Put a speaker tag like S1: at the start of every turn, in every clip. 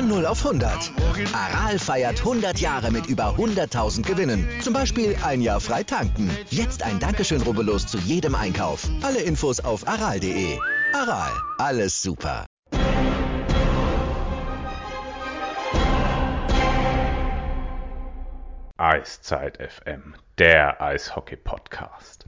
S1: Von 0 auf 100. Aral feiert 100 Jahre mit über 100.000 Gewinnen. Zum Beispiel ein Jahr frei tanken. Jetzt ein Dankeschön, rubbellos zu jedem Einkauf. Alle Infos auf aral.de. Aral, alles super.
S2: Eiszeit FM, der Eishockey-Podcast.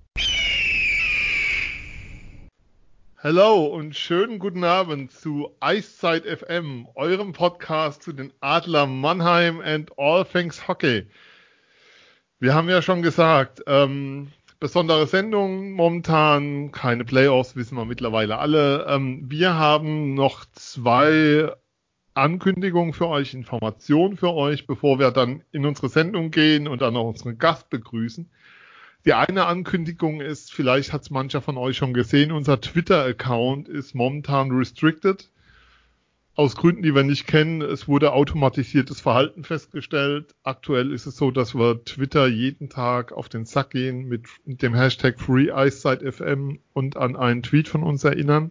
S3: Hallo und schönen guten Abend zu Eiszeit FM, eurem Podcast zu den Adler Mannheim and all things Hockey. Wir haben ja schon gesagt, besondere Sendung momentan, keine Playoffs, wissen wir mittlerweile alle. Wir haben noch 2 Ankündigungen für euch, Informationen für euch, bevor wir dann in unsere Sendung gehen und dann auch unseren Gast begrüßen. Die eine Ankündigung ist, vielleicht hat es mancher von euch schon gesehen, unser Twitter-Account ist momentan restricted. Aus Gründen, die wir nicht kennen. Es wurde automatisiertes Verhalten festgestellt. Aktuell ist es so, dass wir Twitter jeden Tag auf den Sack gehen mit dem Hashtag FreeEiszeitFM und an einen Tweet von uns erinnern.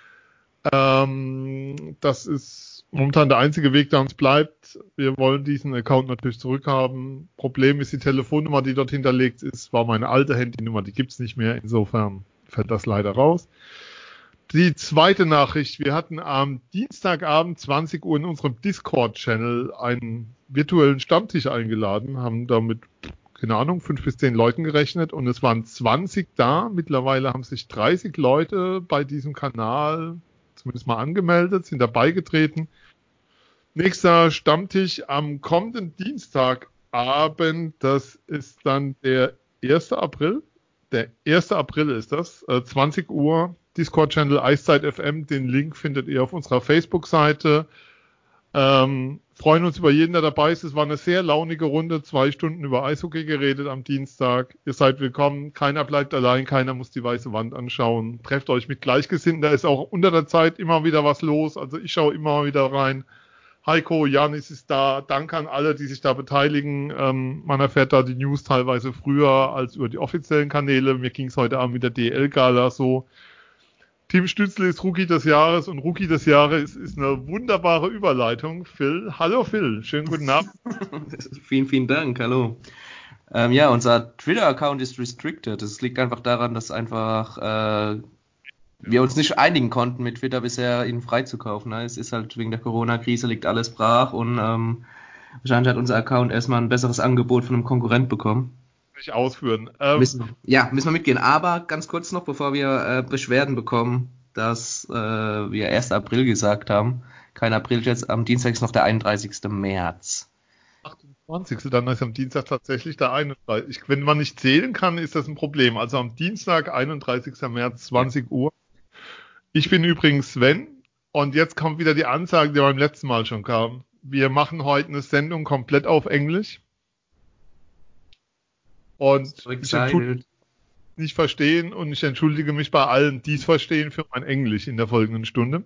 S3: Das ist momentan der einzige Weg, der uns bleibt. Wir wollen diesen Account natürlich zurückhaben. Problem ist, die Telefonnummer, die dort hinterlegt ist, war meine alte Handynummer, die gibt's nicht mehr. Insofern fällt das leider raus. Die zweite Nachricht, wir hatten am Dienstagabend 20 Uhr in unserem Discord-Channel einen virtuellen Stammtisch eingeladen, haben damit, keine Ahnung, 5 bis 10 Leuten gerechnet und es waren 20 da. Mittlerweile haben sich 30 Leute bei diesem Kanal zumindest mal angemeldet, sind dabei getreten. Nächster Stammtisch am kommenden Dienstagabend, das ist dann der 1. April. Der 1. April ist das, 20 Uhr, Discord-Channel Eiszeit FM. Den Link findet ihr auf unserer Facebook-Seite. Freuen uns über jeden, der dabei ist. Es war eine sehr launige Runde, 2 Stunden über Eishockey geredet am Dienstag. Ihr seid willkommen, keiner bleibt allein, keiner muss die weiße Wand anschauen. Trefft euch mit Gleichgesinnten, da ist auch unter der Zeit immer wieder was los, also ich schaue immer wieder rein. Heiko, Janis ist da, danke an alle, die sich da beteiligen. Man erfährt da die News teilweise früher als über die offiziellen Kanäle. Mir ging es heute Abend mit der DL-Gala so. Tim Stützle ist Rookie des Jahres und Rookie des Jahres ist eine wunderbare Überleitung. Phil, hallo Phil, schönen guten Abend.
S4: Vielen, vielen Dank, hallo. Ja, unser Twitter-Account ist restricted. Das liegt einfach daran, dass einfach wir uns nicht einigen konnten, mit Twitter bisher ihn freizukaufen. Ne? Es ist halt wegen der Corona-Krise liegt alles brach und wahrscheinlich hat unser Account erstmal ein besseres Angebot von einem Konkurrent bekommen.
S3: Nicht ausführen.
S4: Müssen wir mitgehen. Aber ganz kurz noch, bevor wir Beschwerden bekommen, dass wir 1. April gesagt haben. Kein April, jetzt am Dienstag ist noch der 31. März.
S3: 28. Dann ist am Dienstag tatsächlich der 31. Wenn man nicht zählen kann, ist das ein Problem. Also am Dienstag, 31. März, 20 Uhr. Ich bin übrigens Sven und jetzt kommt wieder die Ansage, die beim letzten Mal schon kam. Wir machen heute eine Sendung komplett auf Englisch. Und ich nicht verstehen und ich entschuldige mich bei allen, die es verstehen, für mein Englisch in der folgenden Stunde.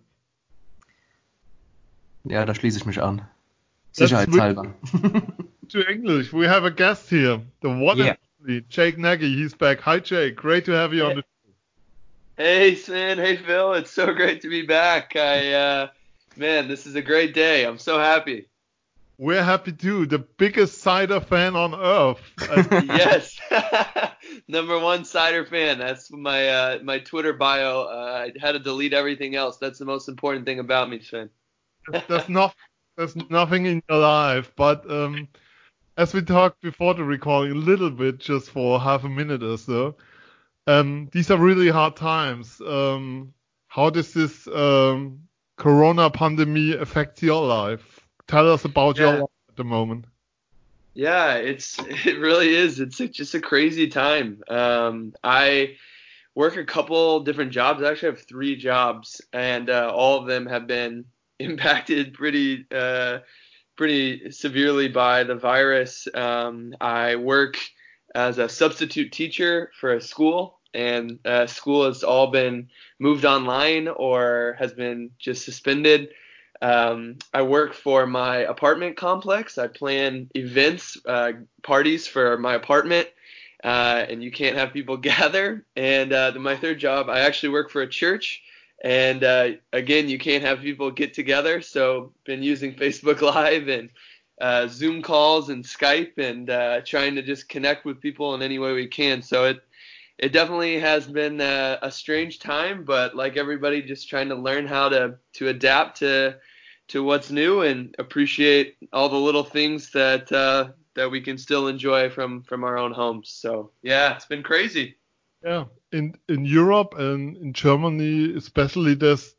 S4: Ja, da schließe ich mich an. Sicherheitshalber.
S3: To English, we have a guest here, the one and only Jake Nagy. He's back. Hi Jake, great to have you on the show.
S5: Hey Sven, hey Phil, it's so great to be back. Man, this is a great day. I'm so happy.
S3: We're happy too. The biggest Cider fan on earth.
S5: Yes, number 1 Cider fan. That's my Twitter bio. I had to delete everything else. That's the most important thing about me, Sven.
S3: There's nothing in your life, but as we talked before the recording a little bit, just for half a minute or so, these are really hard times. How does this Corona pandemic affect your life? Tell us about your life at the moment.
S5: Yeah, it really is. It's just a crazy time. I work a couple different jobs. I actually have 3 jobs, and all of them have been impacted pretty severely by the virus. I work as a substitute teacher for a school, and school has all been moved online or has been just suspended. I work for my apartment complex. I plan events, parties for my apartment, and you can't have people gather. And my 3rd job, I actually work for a church, And again, you can't have people get together, so been using Facebook Live and Zoom calls and Skype, and trying to just connect with people in any way we can. So it definitely has been a strange time, but like everybody, just trying to learn how to adapt to what's new and appreciate all the little things that we can still enjoy from our own homes. So yeah, it's been crazy.
S3: Yeah, in Europe and in Germany especially, there's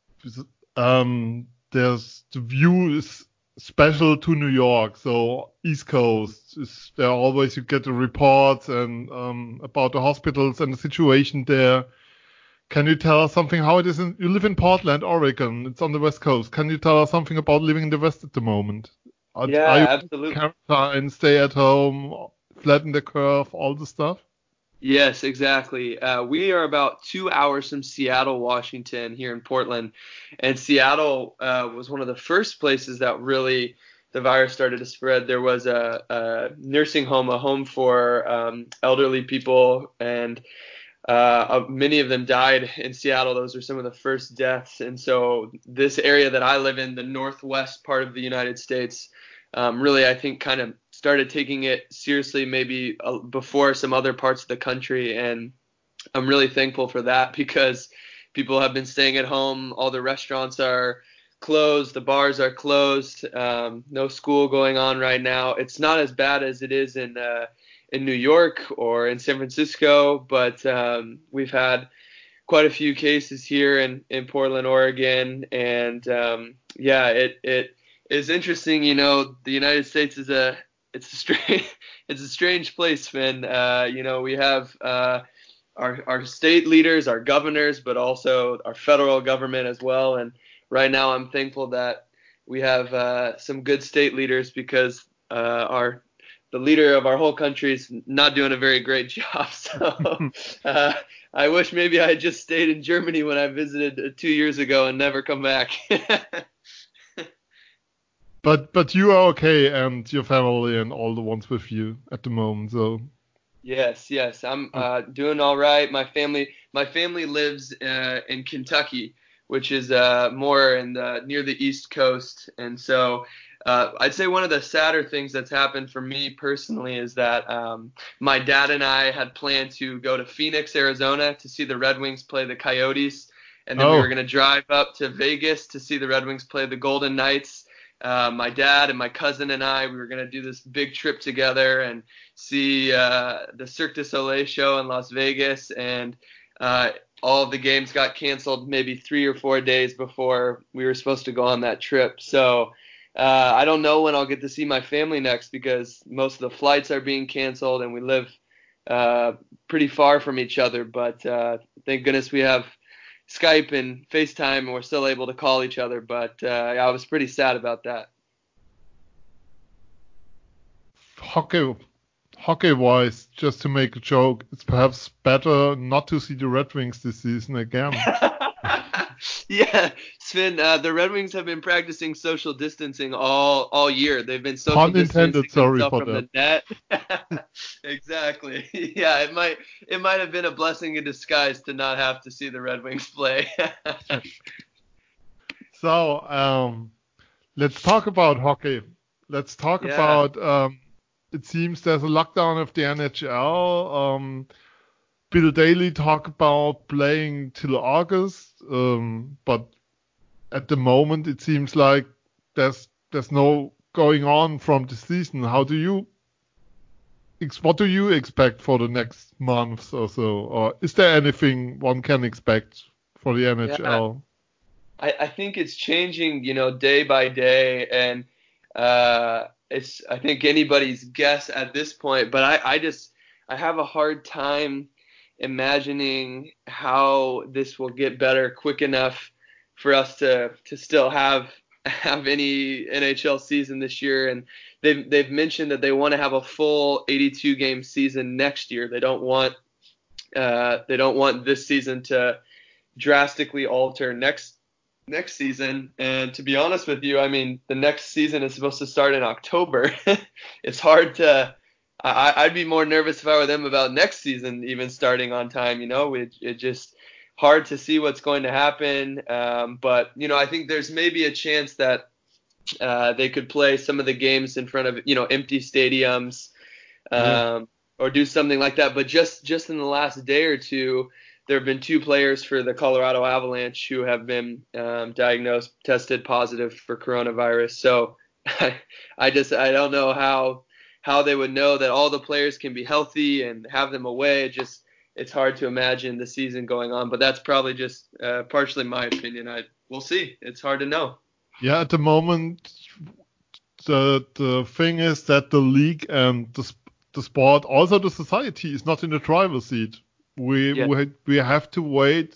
S3: the view is special to New York. So East Coast is there always, you get the reports and about the hospitals and the situation there. Can you tell us something how it is? You live in Portland, Oregon. It's on the West Coast. Can you tell us something about living in the West at the moment? Are you
S5: Absolutely.
S3: quarantine, stay at home, flatten the curve, all the stuff?
S5: Yes, exactly. We are about 2 hours from Seattle, Washington, here in Portland. And Seattle was one of the first places that really the virus started to spread. There was a nursing home, a home for elderly people, and many of them died in Seattle. Those are some of the first deaths. And so this area that I live in, the northwest part of the United States, really, I think, kind of started taking it seriously maybe before some other parts of the country. And I'm really thankful for that, because people have been staying at home. All the restaurants are closed. The bars are closed. No school going on right now. It's not as bad as it is in New York or in San Francisco, but we've had quite a few cases here in Portland, Oregon. And it is interesting. The United States is a strange place, Finn. We have our state leaders, our governors, but also our federal government as well. And right now I'm thankful that we have some good state leaders, because the leader of our whole country is not doing a very great job. So I wish maybe I had just stayed in Germany when I visited 2 years ago and never come back.
S3: But you are okay, and your family and all the ones with you at the moment. So
S5: yes, I'm doing all right. My family lives in Kentucky, which is more near the East Coast, and so I'd say one of the sadder things that's happened for me personally is that my dad and I had planned to go to Phoenix, Arizona, to see the Red Wings play the Coyotes, and then we were going to drive up to Vegas to see the Red Wings play the Golden Knights. My dad and my cousin and I, we were going to do this big trip together and see the Cirque du Soleil show in Las Vegas, and all of the games got canceled maybe 3 or 4 days before we were supposed to go on that trip. So I don't know when I'll get to see my family next, because most of the flights are being canceled and we live pretty far from each other. But thank goodness we have Skype and FaceTime, and we're still able to call each other. But I was pretty sad about that.
S3: Hockey-wise, just to make a joke, it's perhaps better not to see the Red Wings this season again.
S5: Yeah, Sven, the Red Wings have been practicing social distancing all year. They've been social distancing themselves from the net. Exactly. Yeah, it might have been a blessing in disguise to not have to see the Red Wings play.
S3: So, let's talk about hockey. Let's talk about. It seems there's a lockdown of the NHL. Bill Daly talked about playing till August, but at the moment it seems like there's no going on from the season. What do you expect for the next months or so? Or is there anything one can expect for the NHL?
S5: Yeah. I think it's changing, day by day, and it's, I think, anybody's guess at this point. But I have a hard time imagining how this will get better quick enough for us to still have any NHL season this year. And they've mentioned that they want to have a full 82 game season next year. They don't want this season to drastically alter next season. And to be honest with you, I mean, the next season is supposed to start in October. It's hard to. I'd be more nervous if I were them about next season even starting on time. hard to see what's going to happen. But I think there's maybe a chance that they could play some of the games in front of empty stadiums, or do something like that. But just in the last day or two, there have been 2 players for the Colorado Avalanche who have been tested positive for coronavirus. So I don't know how they would know that all the players can be healthy and have them away. It's hard to imagine the season going on, but that's probably just partially my opinion. We'll see. It's hard to know.
S3: Yeah, at the moment, the thing is that the league and the sport, also the society, is not in the driver's seat. We have to wait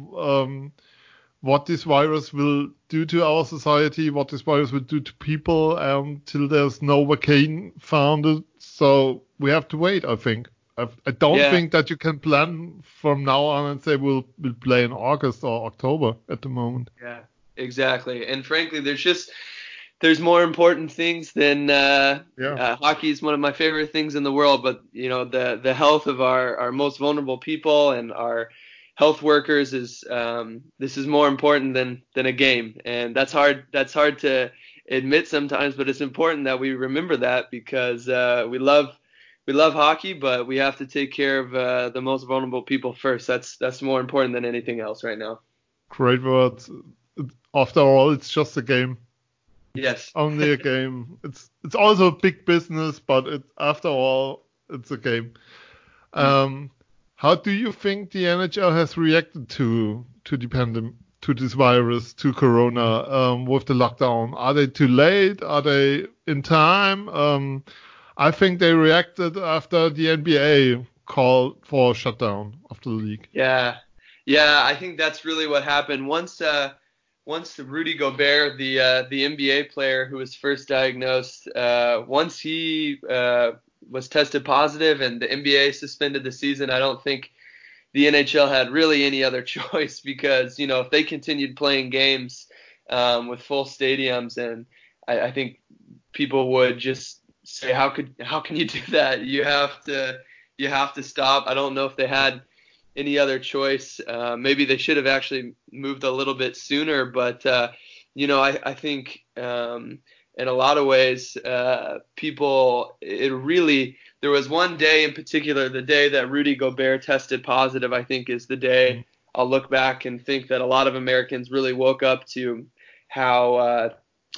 S3: what this virus will do to our society, what this virus will do to people, till there's no vaccine found. So we have to wait, I think. I don't think that you can plan from now on and say we'll play in August or October at the moment.
S5: Yeah, exactly. And frankly, there's more important things than hockey is one of my favorite things in the world, but the health of our most vulnerable people and our health workers is this is more important than a game. And that's hard to admit sometimes, but it's important that we remember that, because we love hockey, but we have to take care of the most vulnerable people first. That's more important than anything else right now.
S3: Great words. After all, it's just a game.
S5: Yes.
S3: Only a game. It's also a big business, but after all, it's a game. How do you think the NHL has reacted to the pandemic, to this virus, to Corona, with the lockdown? Are they too late? Are they in time? I think they reacted after the NBA called for a shutdown of the league.
S5: Yeah, I think that's really what happened. Once Rudy Gobert, the NBA player who was first diagnosed, once he was tested positive and the NBA suspended the season, I don't think the NHL had really any other choice, because if they continued playing games with full stadiums, and I think people would just say, how can you do that? You have to stop. I don't know if they had any other choice. Maybe they should have actually moved a little bit sooner, but I think in a lot of ways, people, there was one day in particular, the day that Rudy Gobert tested positive, I think is the day I'll look back and think that a lot of Americans really woke up to how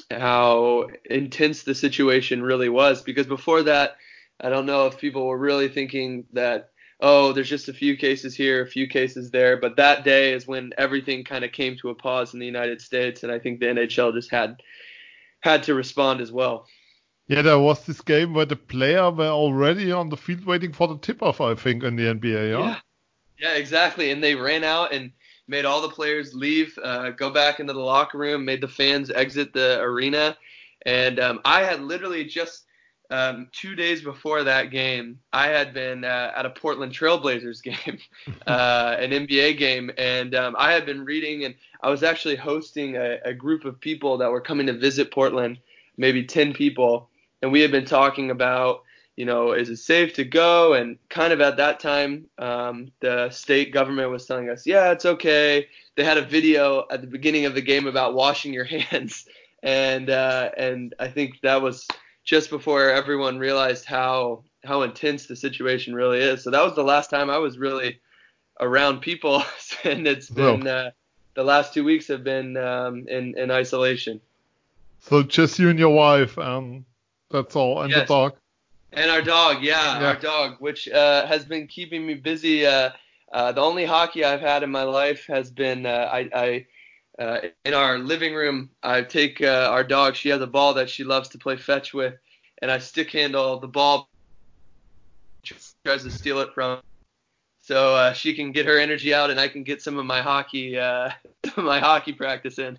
S5: intense the situation really was. Because before that, I don't know if people were really thinking that, there's just a few cases here, a few cases there. But that day is when everything kind of came to a pause in the United States, and I think the NHL just had to respond as well.
S3: Yeah, there was this game where the player were already on the field waiting for the tip-off, I think, in the NBA.
S5: Yeah, exactly. And they ran out and made all the players leave, go back into the locker room, made the fans exit the arena. And I had literally just 2 days before that game, I had been at a Portland Trailblazers game, an NBA game, and I had been reading, and I was actually hosting a group of people that were coming to visit Portland, maybe 10 people, and we had been talking about, is it safe to go? And kind of at that time, the state government was telling us, yeah, it's okay. They had a video at the beginning of the game about washing your hands, and I think that was just before everyone realized how intense the situation really is. So that was the last time I was really around people, and it's been the last 2 weeks have been in isolation.
S3: So just you and your wife, that's all, and the dog.
S5: And our dog, our dog, which has been keeping me busy. The only hockey I've had in my life has been in our living room. I take our dog. She has a ball that she loves to play fetch with, and I stick handle the ball. She tries to steal it from, so she can get her energy out, and I can get some of my hockey practice in.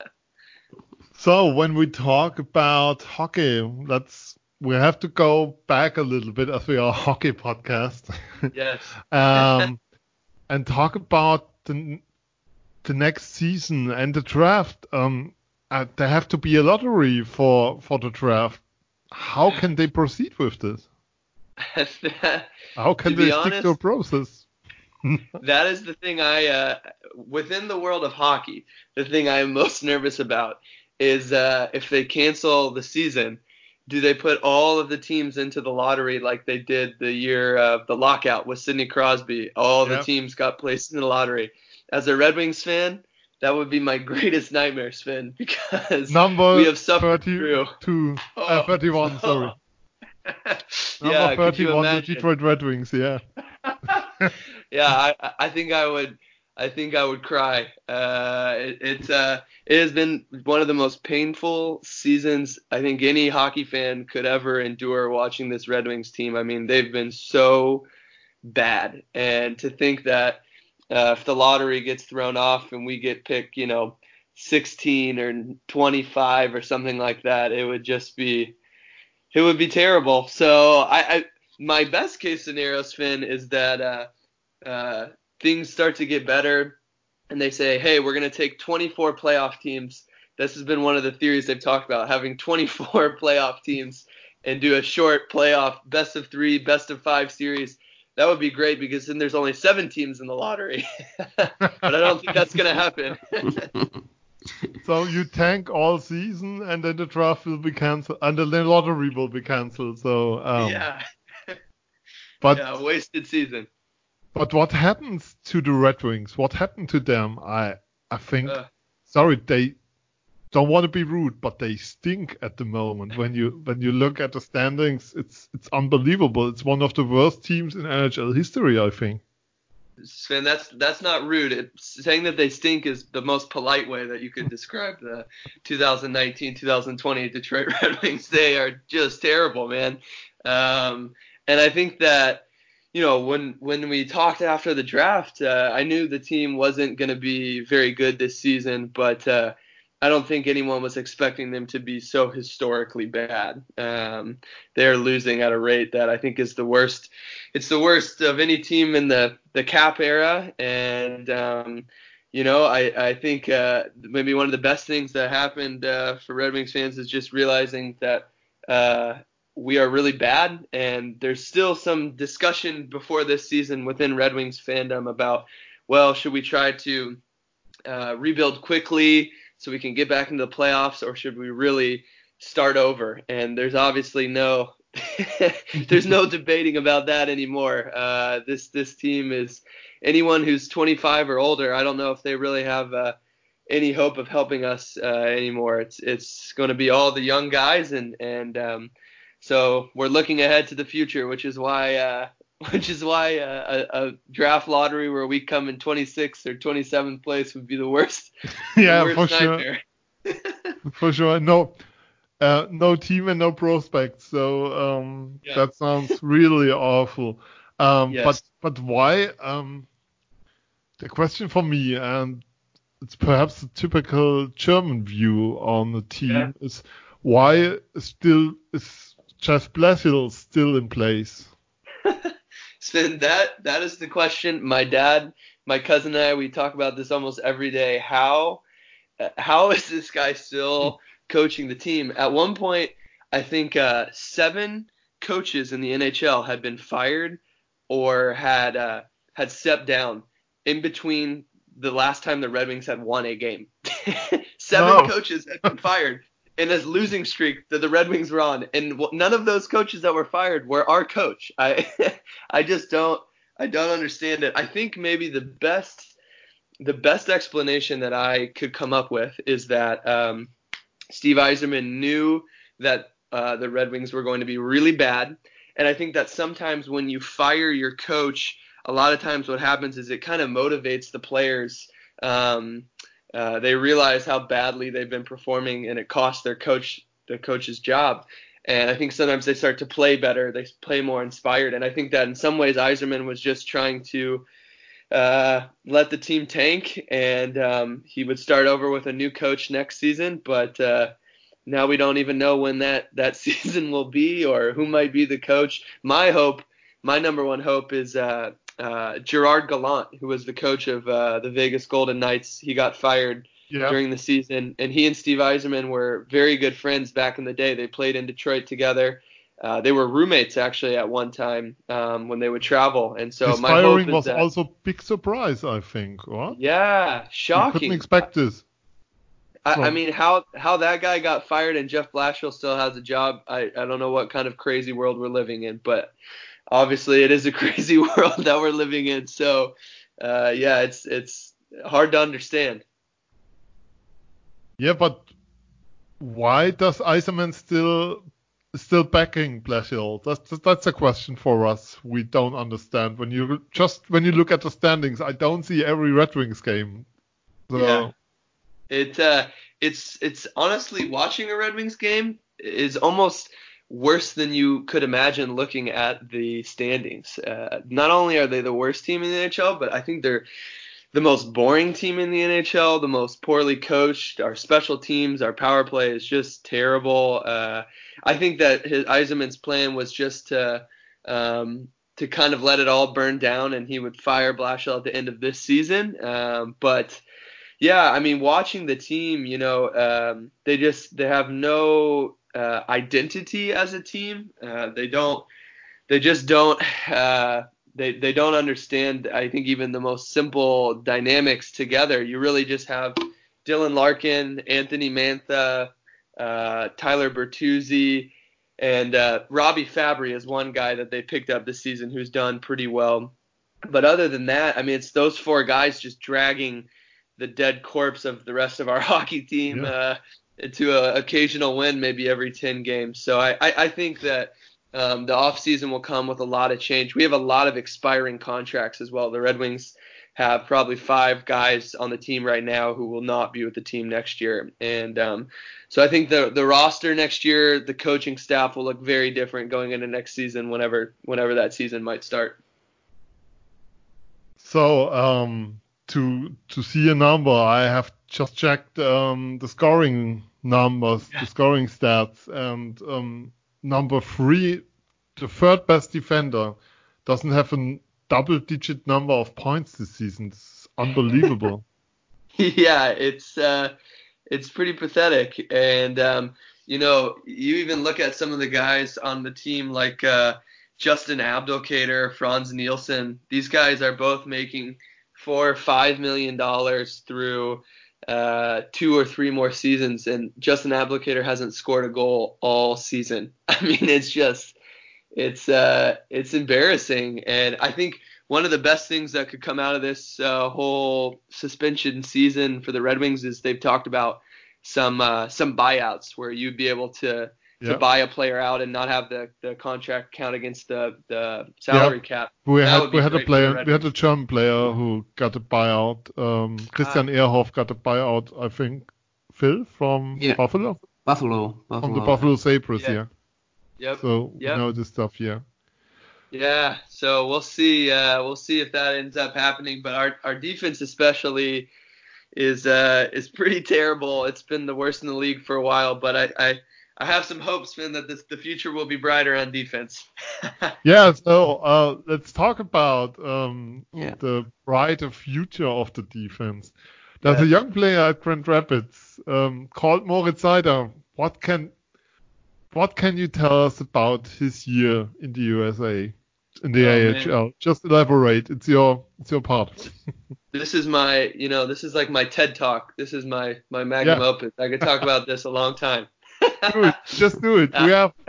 S3: So when we talk about hockey, we have to go back a little bit, as we are a hockey podcast.
S5: Yes.
S3: And talk about the next season and the draft. There have to be a lottery for the draft. How can they proceed with this? How can they stick to a process?
S5: That is the thing within the world of hockey, the thing I am most nervous about is if they cancel the season, do they put all of the teams into the lottery like they did the year of the lockout with Sidney Crosby? All the teams got placed in the lottery. As a Red Wings fan, that would be my greatest nightmare, Sven, because we have suffered through.
S3: 31, sorry.
S5: Yeah,
S3: Number 31, the Detroit Red Wings, yeah.
S5: Yeah, I think I would cry. It has been one of the most painful seasons I think any hockey fan could ever endure watching this Red Wings team. I mean, they've been so bad, and to think that if the lottery gets thrown off and we get picked, 16 or 25 or something like that, it would be terrible. So my best case scenario, Sven, is that things start to get better and they say, hey, we're going to take 24 playoff teams. This has been one of the theories they've talked about, having 24 playoff teams and do a short playoff best of 3, best of 5 series. That would be great because then there's only 7 teams in the lottery. But I don't think that's going to happen.
S3: So you tank all season and then the draft will be cancelled and then the lottery will be cancelled. So
S5: yeah.
S3: But
S5: yeah, wasted season.
S3: But what happens to the Red Wings? What happened to them? I think, sorry, they don't want to be rude, but they stink at the moment. When you look at the standings, it's unbelievable. It's one of the worst teams in NHL history, I think.
S5: Sven, that's not rude. Saying that they stink is the most polite way that you could describe the 2019-2020 Detroit Red Wings. They are just terrible, man. And I think that, when we talked after the draft, I knew the team wasn't going to be very good this season, but I don't think anyone was expecting them to be so historically bad. They're losing at a rate that I think is the worst. It's the worst of any team in the cap era, and I think maybe one of the best things that happened for Red Wings fans is just realizing that we are really bad, and there's still some discussion before this season within Red Wings fandom about, well, should we try to rebuild quickly so we can get back into the playoffs, or should we really start over? And there's obviously there's no debating about that anymore. This team is anyone who's 25 or older. I don't know if they really have any hope of helping us anymore. It's going to be all the young guys, and so we're looking ahead to the future, which is why a draft lottery where we come in 26th or 27th place would be the worst.
S3: Yeah,
S5: the worst
S3: for
S5: nightmare.
S3: Sure. For sure. No team and no prospects. So that sounds really awful.
S5: Yes.
S3: But why? The question for me, and it's perhaps a typical German view on the team, is why is Jeff Blashill still in place?
S5: Sven, that is the question. My dad, my cousin and I, we talk about this almost every day. How is this guy still coaching the team? At one point, I think 7 coaches in the NHL had been fired or had stepped down in between the last time the Red Wings had won a game. 7 coaches had been fired in this losing streak that the Red Wings were on, and none of those coaches that were fired were our coach. I just don't understand it. I think maybe the best explanation that I could come up with is that Steve Yzerman knew that the Red Wings were going to be really bad, and I think that sometimes when you fire your coach, a lot of times what happens is it kind of motivates the players. They realize how badly they've been performing, and it costs the coach's job. And I think sometimes they start to play better. They play more inspired. And I think that in some ways Yzerman was just trying to let the team tank, and he would start over with a new coach next season. But now we don't even know when that season will be or who might be the coach. My number one hope is Gerard Gallant, who was the coach of the Vegas Golden Knights. He got fired during the season, and he and Steve Yzerman were very good friends back in the day. They played in Detroit together. They were roommates actually at one time when they would travel, and so
S3: His
S5: my hope
S3: firing
S5: is
S3: was
S5: that
S3: also big surprise, I think. What?
S5: yeah,
S3: You
S5: shocking.
S3: couldn't expect this.
S5: I mean, how that guy got fired and Jeff Blashill still has a job, I don't know what kind of crazy world we're living in, but obviously it is a crazy world that we're living in. So, yeah, it's hard to understand.
S3: Yeah, but why does Iserman still backing Blashill? That's a question for us. We don't understand. When you look at the standings, I don't see every Red Wings game. So,
S5: Yeah. It's honestly, watching a Red Wings game is almost worse than you could imagine looking at the standings. Not only are they the worst team in the NHL, but I think they're the most boring team in the NHL, the most poorly coached. Our special teams, our power play is just terrible. I think that Yzerman's plan was just to kind of let it all burn down, and he would fire Blashill at the end of this season. But yeah, I mean, watching the team, they have no identity as a team. They just don't. They don't understand, I think, even the most simple dynamics together. You really just have Dylan Larkin, Anthony Mantha, Tyler Bertuzzi, and Robbie Fabry is one guy that they picked up this season who's done pretty well. But other than that, I mean, it's those four guys just dragging the dead corpse of the rest of our hockey team to an occasional win maybe every 10 games. So I think that the offseason will come with a lot of change. We have a lot of expiring contracts as well. The Red Wings have probably 5 guys on the team right now who will not be with the team next year. And so I think the roster next year, the coaching staff will look very different going into next season whenever that season might start.
S3: So to see a number, I have just checked the scoring numbers, the scoring stats, and number 3, the third best defender, doesn't have a double-digit number of points this season. It's unbelievable.
S5: Yeah, it's pretty pathetic. And you even look at some of the guys on the team like Justin Abdelkader, Franz Nielsen. These guys are both making $4 or $5 million through 2 or 3 more seasons, and Justin Abdelkader hasn't scored a goal all season. I mean, it's embarrassing. And I think one of the best things that could come out of this whole suspension season for the Red Wings is they've talked about some buyouts where you'd be able to buy a player out and not have the contract count against the salary cap.
S3: We had a German player who got a buyout. Christian Ehrhoff got a buyout, I think. Phil from Buffalo?
S4: Buffalo.
S3: From the Buffalo Sabres,
S5: Yep.
S3: So we know this stuff,
S5: Yeah, so we'll see. We'll see if that ends up happening. But our defense especially is pretty terrible. It's been the worst in the league for a while. But I have some hopes, Finn, that the future will be brighter on defense.
S3: So let's talk about the brighter future of the defense. There's a young player at Grand Rapids called Moritz Seider. What can you tell us about his year in the USA, in the AHL? Man. Just elaborate. It's your part.
S5: This is like my TED Talk. This is my magnum opus. I could talk about this a long time.
S3: Just do it. We have.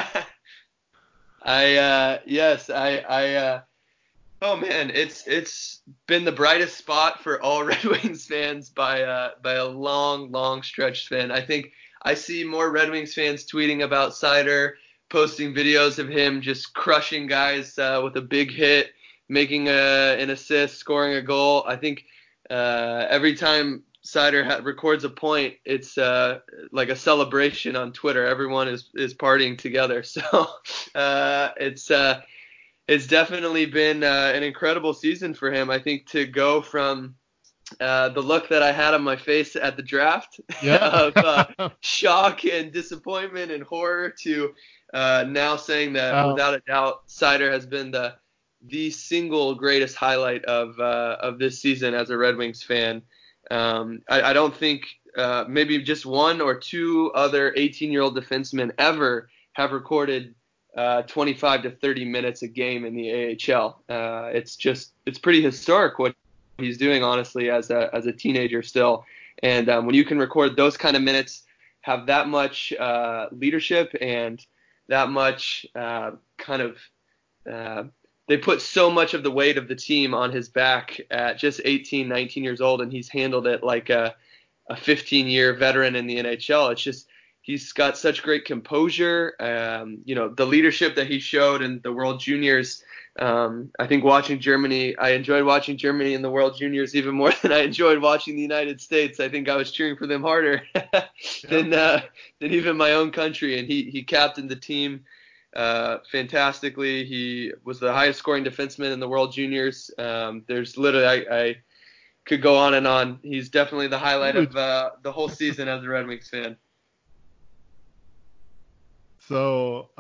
S5: Oh man, it's been the brightest spot for all Red Wings fans by a long stretch, Finn. I think I see more Red Wings fans tweeting about Seider, posting videos of him just crushing guys with a big hit, making an assist, scoring a goal. I think every time Seider records a point, it's like a celebration on Twitter. Everyone is partying together. So it's definitely been an incredible season for him. I think to go from the look that I had on my face at the draft of shock and disappointment and horror to now saying that without a doubt Seider has been the single greatest highlight of this season as a Red Wings fan. I don't think maybe just 1 or 2 other 18-year-old defensemen ever have recorded 25 to 30 minutes a game in the AHL. It's pretty historic what he's doing, honestly, as a teenager still. And when you can record those kind of minutes, have that much leadership and that much they put so much of the weight of the team on his back at just 18, 19 years old, and he's handled it like a 15-year veteran in the NHL. It's just he's got such great composure. The leadership that he showed in the World Juniors. I think I enjoyed watching Germany in the World Juniors even more than I enjoyed watching the United States. I think I was cheering for them harder than even my own country. And he captained the team fantastically. He was the highest scoring defenseman in the World Juniors. There's literally I could go on and on. He's definitely the highlight of the whole season as a Red Wings fan.
S3: So,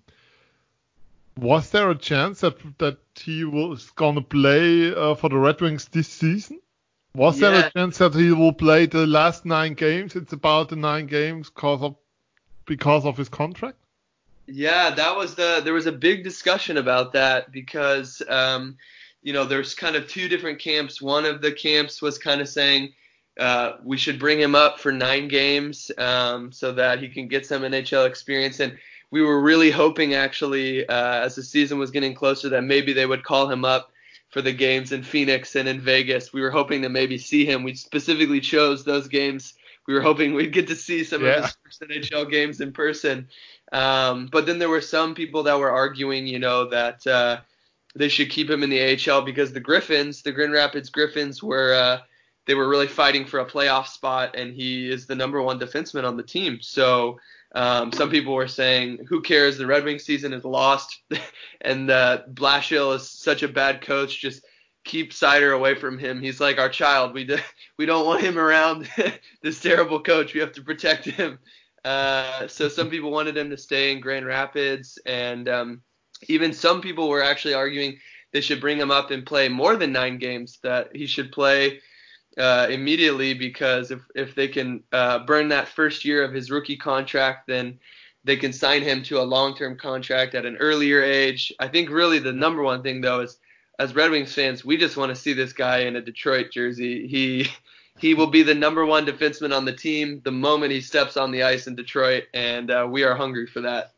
S3: was there a chance that he was going to play for the Red Wings this season? Was there a chance that he will play the last 9 games? It's about the 9 games because of his contract?
S5: Yeah, there was a big discussion about that because there's kind of 2 different camps. One of the camps was kind of saying we should bring him up for 9 games so that he can get some NHL experience. And we were really hoping, actually, as the season was getting closer, that maybe they would call him up for the games in Phoenix and in Vegas. We were hoping to maybe see him. We specifically chose those games. We were hoping we'd get to see some of his first NHL games in person. But then there were some people that were arguing, that they should keep him in the AHL because the Grand Rapids Griffins were really fighting for a playoff spot, and he is the number 1 defenseman on the team. So some people were saying, who cares? The Red Wings season is lost, and Blashill is such a bad coach. Just keep Seider away from him. He's like our child. We don't want him around this terrible coach. We have to protect him. So some people wanted him to stay in Grand Rapids, and even some people were actually arguing they should bring him up and play more than 9 games, that he should play immediately, because if they can burn that first year of his rookie contract, then they can sign him to a long-term contract at an earlier age. I think really the number one thing, though, is as Red Wings fans, we just want to see this guy in a Detroit jersey. He will be the number 1 defenseman on the team the moment he steps on the ice in Detroit, and we are hungry for that.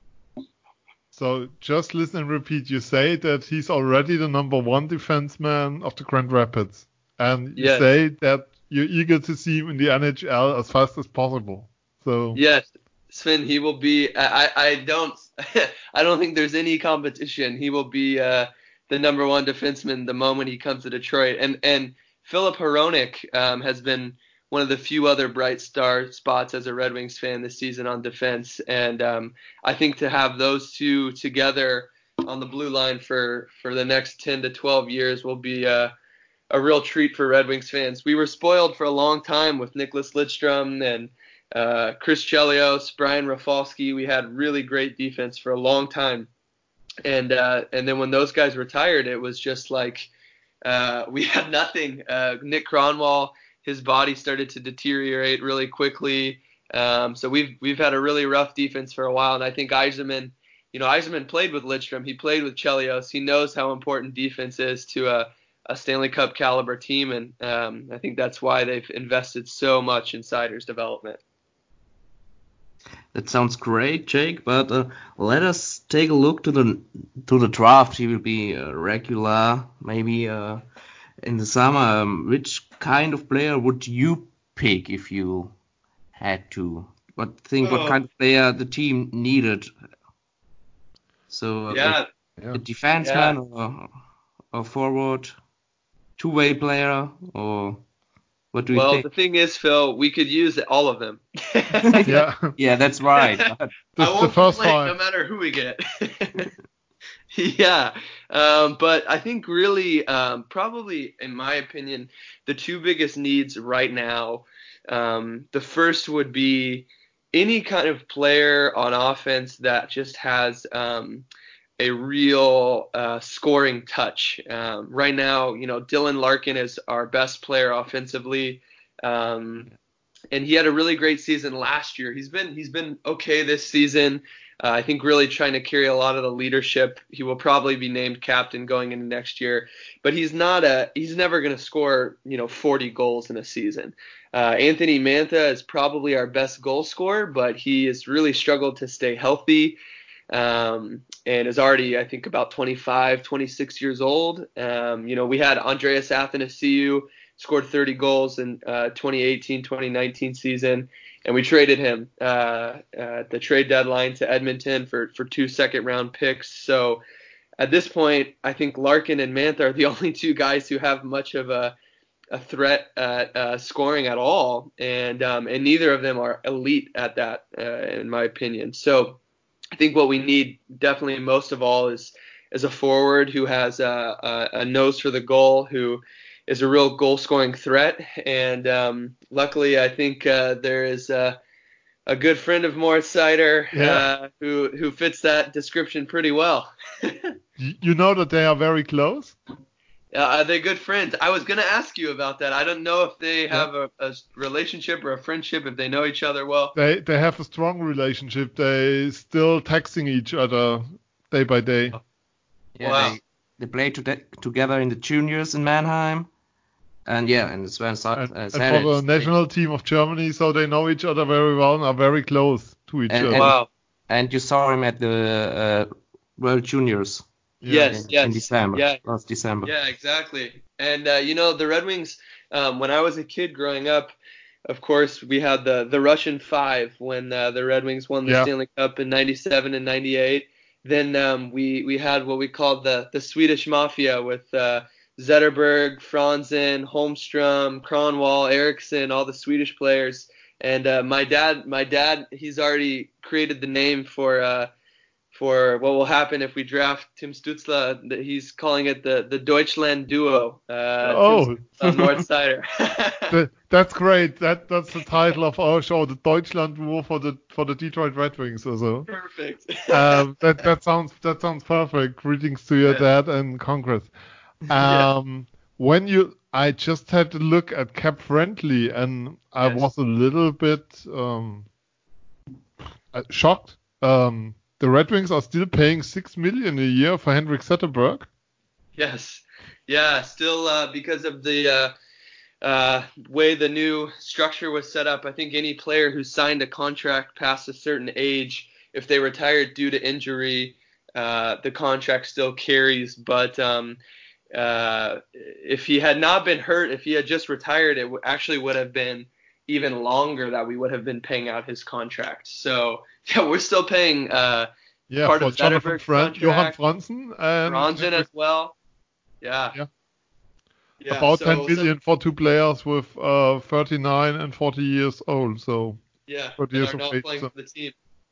S3: So just listen and repeat. You say that he's already the number 1 defenseman of the Grand Rapids, and you say that you're eager to see him in the NHL as fast as possible. So
S5: yes, Sven, he will be. I don't think there's any competition. He will be the number 1 defenseman the moment he comes to Detroit, and Filip Hronek has been one of the few other bright star spots as a Red Wings fan this season on defense. And I think to have those 2 together on the blue line for the next 10 to 12 years will be a real treat for Red Wings fans. We were spoiled for a long time with Nicklas Lidstrom and Chris Chelios, Brian Rafalski. We had really great defense for a long time. And then when those guys retired, it was just like we had nothing. Nick Kronwall, his body started to deteriorate really quickly. So we've had a really rough defense for a while. And I think Yzerman played with Lidstrom. He played with Chelios. He knows how important defense is to a Stanley Cup caliber team. And I think that's why they've invested so much in Seider's development.
S4: That sounds great, Jake. But let us take a look to the draft. He will be regular, maybe in the summer. Which kind of player would you pick if you had to? What kind of player the team needed? So a defenseman or forward, 2-way player, or what do you think?
S5: Well, the thing is, Phil, we could use all of them.
S4: Yeah, that's right.
S5: I won't complain no matter who we get. Yeah, but I think really, probably, in my opinion, the 2 biggest needs right now, the first would be any kind of player on offense that just has a real scoring touch. Right now, Dylan Larkin is our best player offensively, and he had a really great season last year. He's been okay this season. I think really trying to carry a lot of the leadership. He will probably be named captain going into next year, but he's never going to score 40 goals in a season. Anthony Mantha is probably our best goal scorer, but he has really struggled to stay healthy, and is already, I think, about 25, 26 years old. We had Andreas Athanasiou, scored 30 goals in 2018, 2019 season. And we traded him at the trade deadline to Edmonton for 2 second-round picks. So at this point, I think Larkin and Mantha are the only two guys who have much of a threat at scoring at all, and neither of them are elite at that, in my opinion. So I think what we need definitely most of all is a forward who has a nose for the goal, who is a real goal-scoring threat, and luckily I think there is a good friend of Moritz Seider who fits that description pretty well.
S3: You know that they are very close?
S5: Are they good friends? I was going to ask you about that. I don't know if they have a relationship or a friendship, if they know each other well.
S3: They have a strong relationship. They still texting each other day by day.
S4: Yeah,
S5: wow.
S4: They play together in the juniors in Mannheim. And Sven
S3: and for the national team of Germany, so they know each other very well and are very close to each other.
S5: Wow.
S4: And you saw him at the World Juniors.
S5: Yes.
S4: In December.
S5: Yeah.
S4: Last December.
S5: Yeah, exactly. And the Red Wings, when I was a kid growing up, of course, we had the Russian Five when the Red Wings won the Stanley Cup in '97 and '98. Then we had what we called the Swedish Mafia with Zetterberg, Franzen, Holmstrom, Kronwall, Eriksson, all the Swedish players. And my dad, he's already created the name for what will happen if we draft Tim Stützle. He's calling it the Deutschland Duo. Moritz Seider.
S3: That's great. That's the title of our show, the Deutschland Duo for the Detroit Red Wings. Also.
S5: Perfect.
S3: That sounds perfect. Greetings to your dad and congrats. I just had to look at Cap Friendly, and I was a little bit shocked. The Red Wings are still paying $6 million a year for Henrik Zetterberg.
S5: Yes, still because of the way the new structure was set up. I think any player who signed a contract past a certain age, if they retired due to injury, the contract still carries, but if he had not been hurt, if he had just retired, it actually would have been even longer that we would have been paying out his contract. So we're still paying part of Zetterberg's contract.
S3: Johan Franzen and
S5: Franzen as well. Yeah.
S3: About 10 million for two players with 39 and 40 years old. So
S5: that are not playing for the team.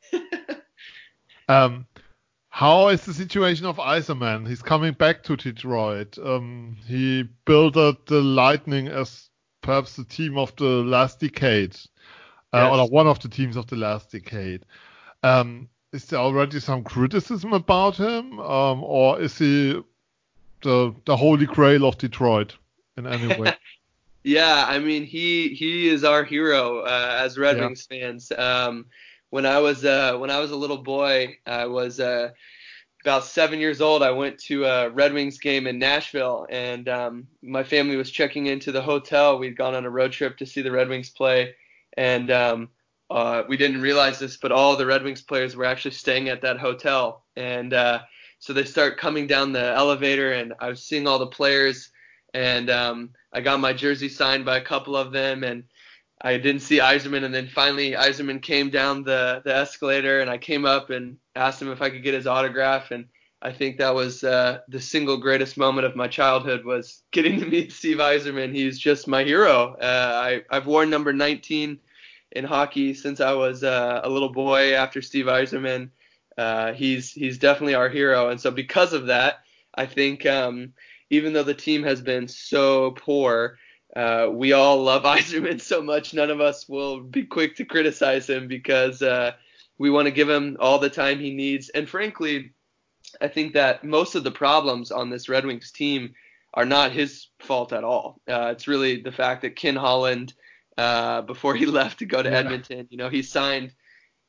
S3: How is the situation of Yzerman? He's coming back to Detroit. He built up the Lightning as perhaps the team of the last decade, or one of the teams of the last decade. Is there already some criticism about him, or is he the holy grail of Detroit in any way?
S5: Yeah, I mean he is our hero as Red Wings fans. When I was a little boy, I was about 7 years old. I went to a Red Wings game in Nashville, and my family was checking into the hotel. We'd gone on a road trip to see the Red Wings play, and we didn't realize this, but all the Red Wings players were actually staying at that hotel. And so they start coming down the elevator, and I was seeing all the players, and I got my jersey signed by a couple of them, and I didn't see Yzerman, and then finally Yzerman came down the escalator, and I came up and asked him if I could get his autograph, and I think that was the single greatest moment of my childhood, was getting to meet Steve Yzerman. He's just my hero. I've worn number 19 in hockey since I was a little boy after Steve Yzerman. He's definitely our hero, and so because of that, I think even though the team has been so poor, we all love Yzerman so much, none of us will be quick to criticize him, because we want to give him all the time he needs. And frankly, I think that most of the problems on this Red Wings team are not his fault at all. It's really the fact that Ken Holland, before he left to go to Edmonton, he signed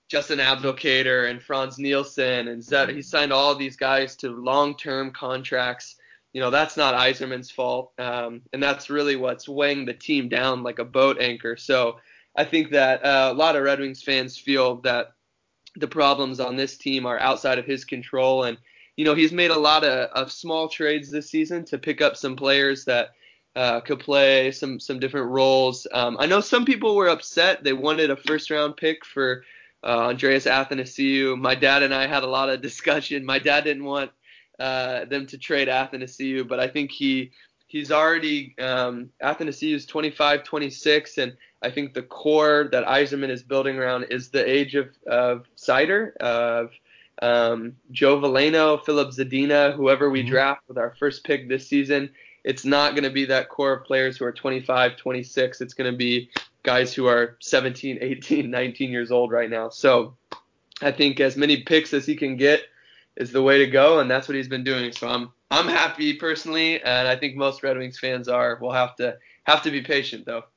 S5: Justin Abdelkader and Franz Nielsen and Zed. He signed all of these guys to long-term contracts. That's not Yzerman's fault, and that's really what's weighing the team down like a boat anchor. So I think that a lot of Red Wings fans feel that the problems on this team are outside of his control. And, he's made a lot of small trades this season to pick up some players that could play some different roles. I know some people were upset. They wanted a first-round pick for Andreas Athanasiou. My dad and I had a lot of discussion. My dad didn't want them to trade Athanasiou, but I think he's already Athanasiou is 25, 26, and I think the core that Yzerman is building around is the age of Seider, of Joe Veleno, Philip Zadina, whoever we draft with our first pick this season. It's not going to be that core of players who are 25, 26. It's going to be guys who are 17, 18, 19 years old right now. So I think as many picks as he can get is the way to go, and that's what he's been doing. So I'm happy personally, and I think most Red Wings fans are. We'll have to be patient though.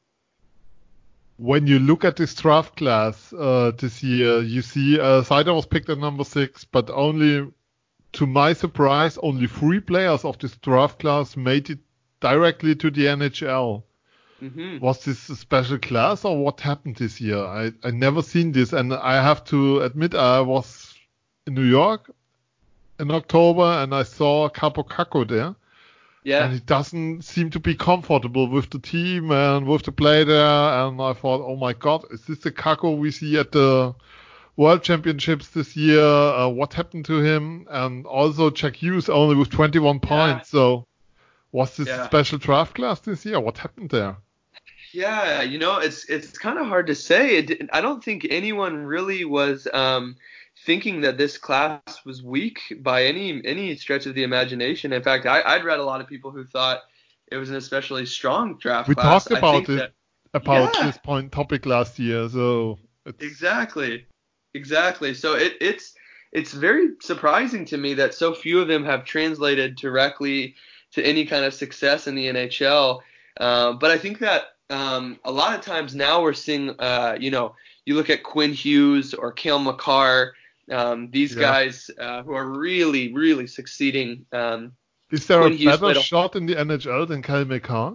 S3: When you look at this draft class this year, you see Seider was picked at number 6, but only, to my surprise, only 3 players of this draft class made it directly to the NHL. Mm-hmm. Was this a special class, or what happened this year? I never seen this, and I have to admit I was in New York in October, and I saw Kaapo Kakko there. Yeah. And he doesn't seem to be comfortable with the team and with the play there. And I thought, oh my God, is this the Kakko we see at the World Championships this year? What happened to him? And also Jack Hughes only with 21 points. So was this a special draft class this year? What happened there?
S5: Yeah, it's kind of hard to say. I don't think anyone really was thinking that this class was weak by any stretch of the imagination. In fact, I'd read a lot of people who thought it was an especially strong draft class.
S3: We talked about this topic last year, so
S5: exactly. So it's very surprising to me that so few of them have translated directly to any kind of success in the NHL. But I think that a lot of times now we're seeing, you look at Quinn Hughes or Cale Makar. These guys who are really, really succeeding.
S3: Is there a better shot in the NHL than Cale Makar?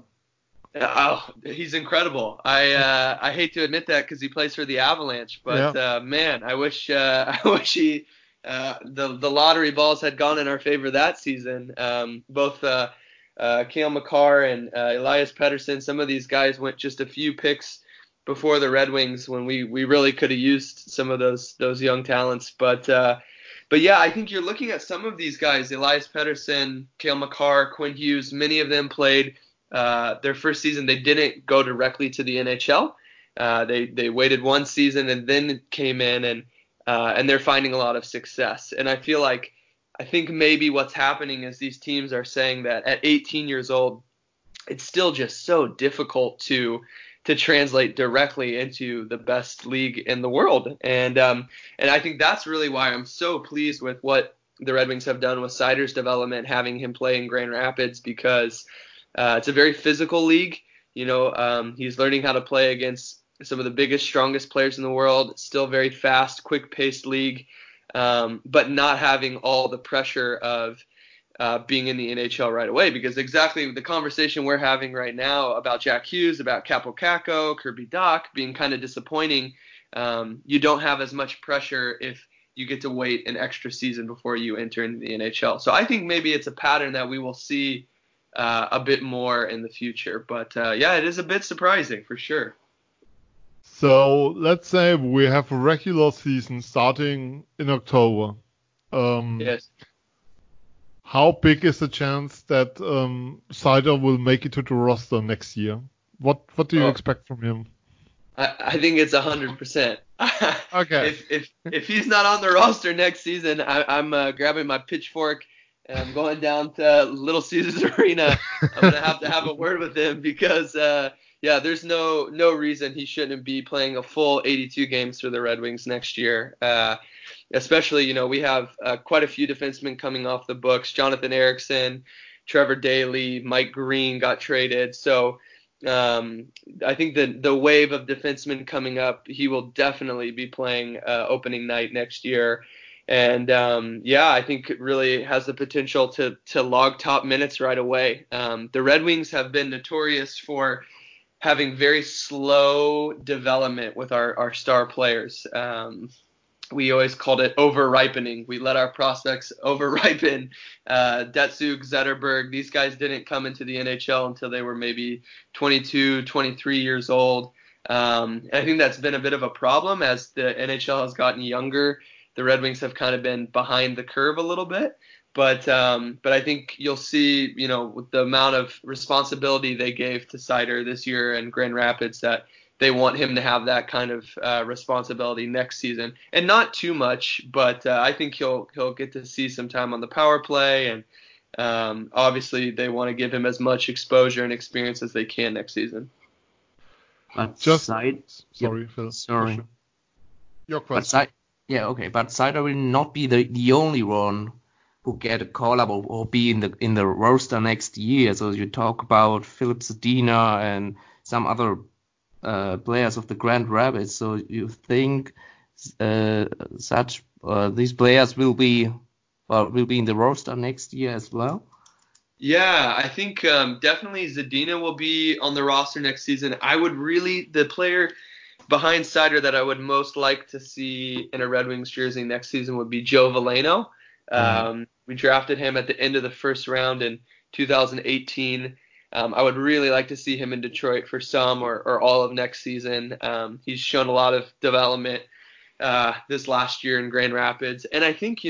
S5: He's incredible. I hate to admit that because he plays for the Avalanche, but man, I wish he the lottery balls had gone in our favor that season. Both Cale Makar and Elias Pettersson, some of these guys went just a few picks before the Red Wings when we really could have used some of those young talents. But yeah, I think you're looking at some of these guys, Elias Pettersson, Cale Makar, Quinn Hughes, many of them played their first season. They didn't go directly to the NHL. They waited one season and then came in and they're finding a lot of success. And I think maybe what's happening is these teams are saying that at 18 years old, it's still just so difficult to translate directly into the best league in the world. And I think that's really why I'm so pleased with what the Red Wings have done with Seider's development, having him play in Grand Rapids, because it's a very physical league. He's learning how to play against some of the biggest, strongest players in the world. It's still very fast, quick-paced league, but not having all the pressure of being in the NHL right away, because exactly the conversation we're having right now about Jack Hughes, about Kaapo Kakko, Kirby Dach being kind of disappointing, you don't have as much pressure if you get to wait an extra season before you enter into the NHL. So I think maybe it's a pattern that we will see a bit more in the future. But it is a bit surprising for sure.
S3: So let's say we have a regular season starting in October.
S5: Yes.
S3: How big is the chance that Seider will make it to the roster next year? What do you expect from him?
S5: I think it's 100%.
S3: Okay.
S5: If he's not on the roster next season, I'm grabbing my pitchfork and I'm going down to Little Caesars Arena. I'm gonna have a word with him because there's no reason he shouldn't be playing a full 82 games for the Red Wings next year. Especially, we have quite a few defensemen coming off the books. Jonathan Ericsson, Trevor Daley, Mike Green got traded. So, I think the wave of defensemen coming up, he will definitely be playing opening night next year. And I think it really has the potential to log top minutes right away. The Red Wings have been notorious for having very slow development with our star players. We always called it over-ripening. We let our prospects over-ripen. Datsuk, Zetterberg, these guys didn't come into the NHL until they were maybe 22, 23 years old. And I think that's been a bit of a problem as the NHL has gotten younger. The Red Wings have kind of been behind the curve a little bit. But I think you'll see, with the amount of responsibility they gave to Seider this year in Grand Rapids, that they want him to have that kind of responsibility next season, and not too much. But I think he'll get to see some time on the power play, and obviously they want to give him as much exposure and experience as they can next season.
S4: But
S3: Sorry, Phil.
S4: Sorry.
S3: Your question.
S4: But Seider will not be the only one who get a call up or be in the roster next year. So you talk about Filip Zadina and some other players of the Grand Rapids. So you think these players will be in the roster next year as well?
S5: Yeah, I think definitely Zadina will be on the roster next season. The player behind Seider that I would most like to see in a Red Wings jersey next season would be Joe Veleno. We drafted him at the end of the first round in 2018. I would really like to see him in Detroit for some or all of next season. He's shown a lot of development this last year in Grand Rapids. And I think,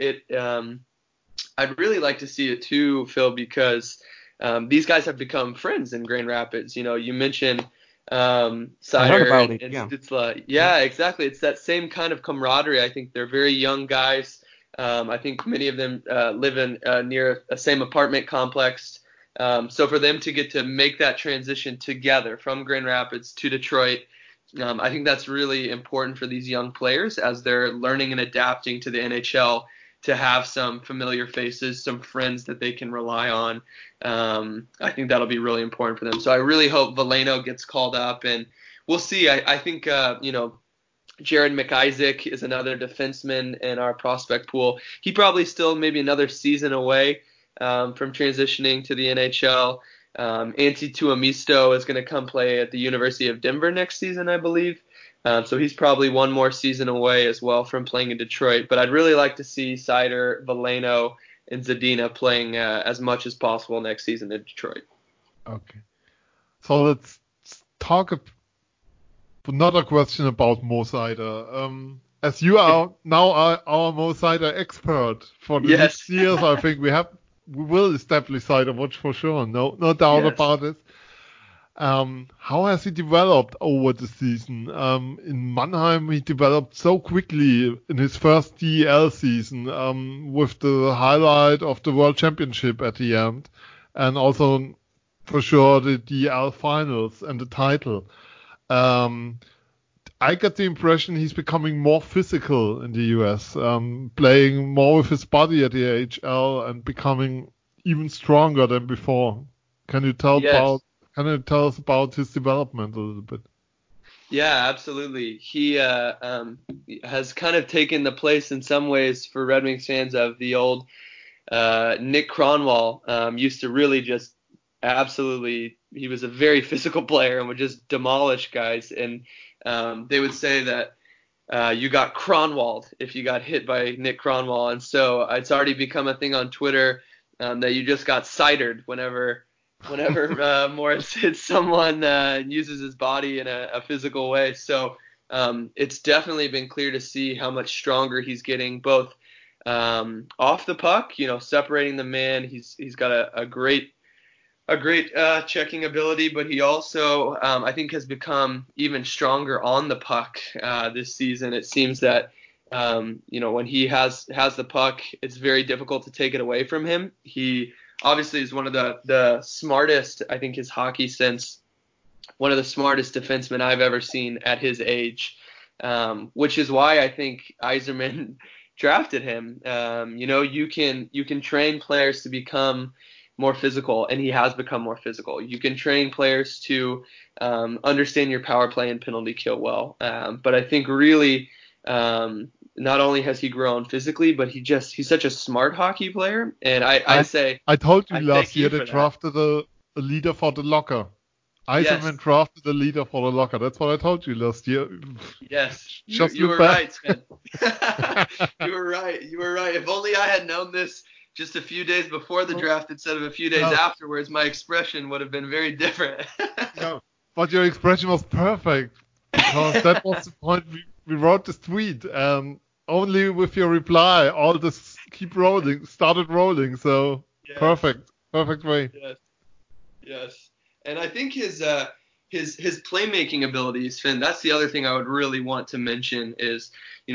S5: I'd really like to see it too, Phil, because these guys have become friends in Grand Rapids. You mentioned Seider and Stützle. Yeah, exactly. It's that same kind of camaraderie. I think they're very young guys. I think many of them live in near a same apartment complex. So for them to get to make that transition together from Grand Rapids to Detroit, I think that's really important for these young players as they're learning and adapting to the NHL, to have some familiar faces, some friends that they can rely on. I think that'll be really important for them. So I really hope Veleno gets called up, and we'll see. I think, Jared McIsaac is another defenseman in our prospect pool. He probably still maybe another season away from transitioning to the NHL. Antti Tuomisto is going to come play at the University of Denver next season, I believe. So he's probably one more season away as well from playing in Detroit. But I'd really like to see Seider, Veleno, and Zadina playing as much as possible next season in Detroit.
S3: Okay. So let's talk another question about Mo Seider. As you are now our Mo Seider expert for the next years, I think we will establish Seider watch for sure. No doubt about it. How has he developed over the season? In Mannheim, he developed so quickly in his first DEL season, with the highlight of the World Championship at the end, and also for sure the DEL finals and the title. I get the impression he's becoming more physical in the US, playing more with his body at the AHL and becoming even stronger than before. Can you tell us about his development a little bit?
S5: Yeah, absolutely. He has kind of taken the place in some ways for Red Wings fans of the old Nick Kronwall. Used to really just absolutely, he was a very physical player and would just demolish guys. And they would say that you got Kronwalled if you got hit by Nick Kronwall. And so it's already become a thing on Twitter that you just got Seidered whenever Morris hits someone and uses his body in a physical way. So it's definitely been clear to see how much stronger he's getting, both off the puck, separating the man. He's got a great checking ability, but he also, I think, has become even stronger on the puck this season. It seems that, when he has the puck, it's very difficult to take it away from him. He obviously is one of the smartest, I think his hockey sense, one of the smartest defensemen I've ever seen at his age, which is why I think Yzerman drafted him. You can train players to become more physical, and he has become more physical. You can train players to understand your power play and penalty kill well. But I think really not only has he grown physically, but he's such a smart hockey player. And I
S3: told you
S5: I
S3: last
S5: thank
S3: year
S5: you
S3: they
S5: for that.
S3: drafted a leader for the locker. Eisenman drafted a leader for the locker. That's what I told you last year.
S5: Yes,
S3: Just
S5: you
S3: look
S5: were
S3: back.
S5: right, Sven. You were right. You were right. If only I had known this just a few days before the draft instead of a few days afterwards, my expression would have been very different.
S3: No, but your expression was perfect, because that was the point. We wrote this tweet, and only with your reply, all this started rolling. So
S5: Yes.
S3: perfect way.
S5: Yes. And I think his playmaking abilities, Finn, that's the other thing I would really want to mention is,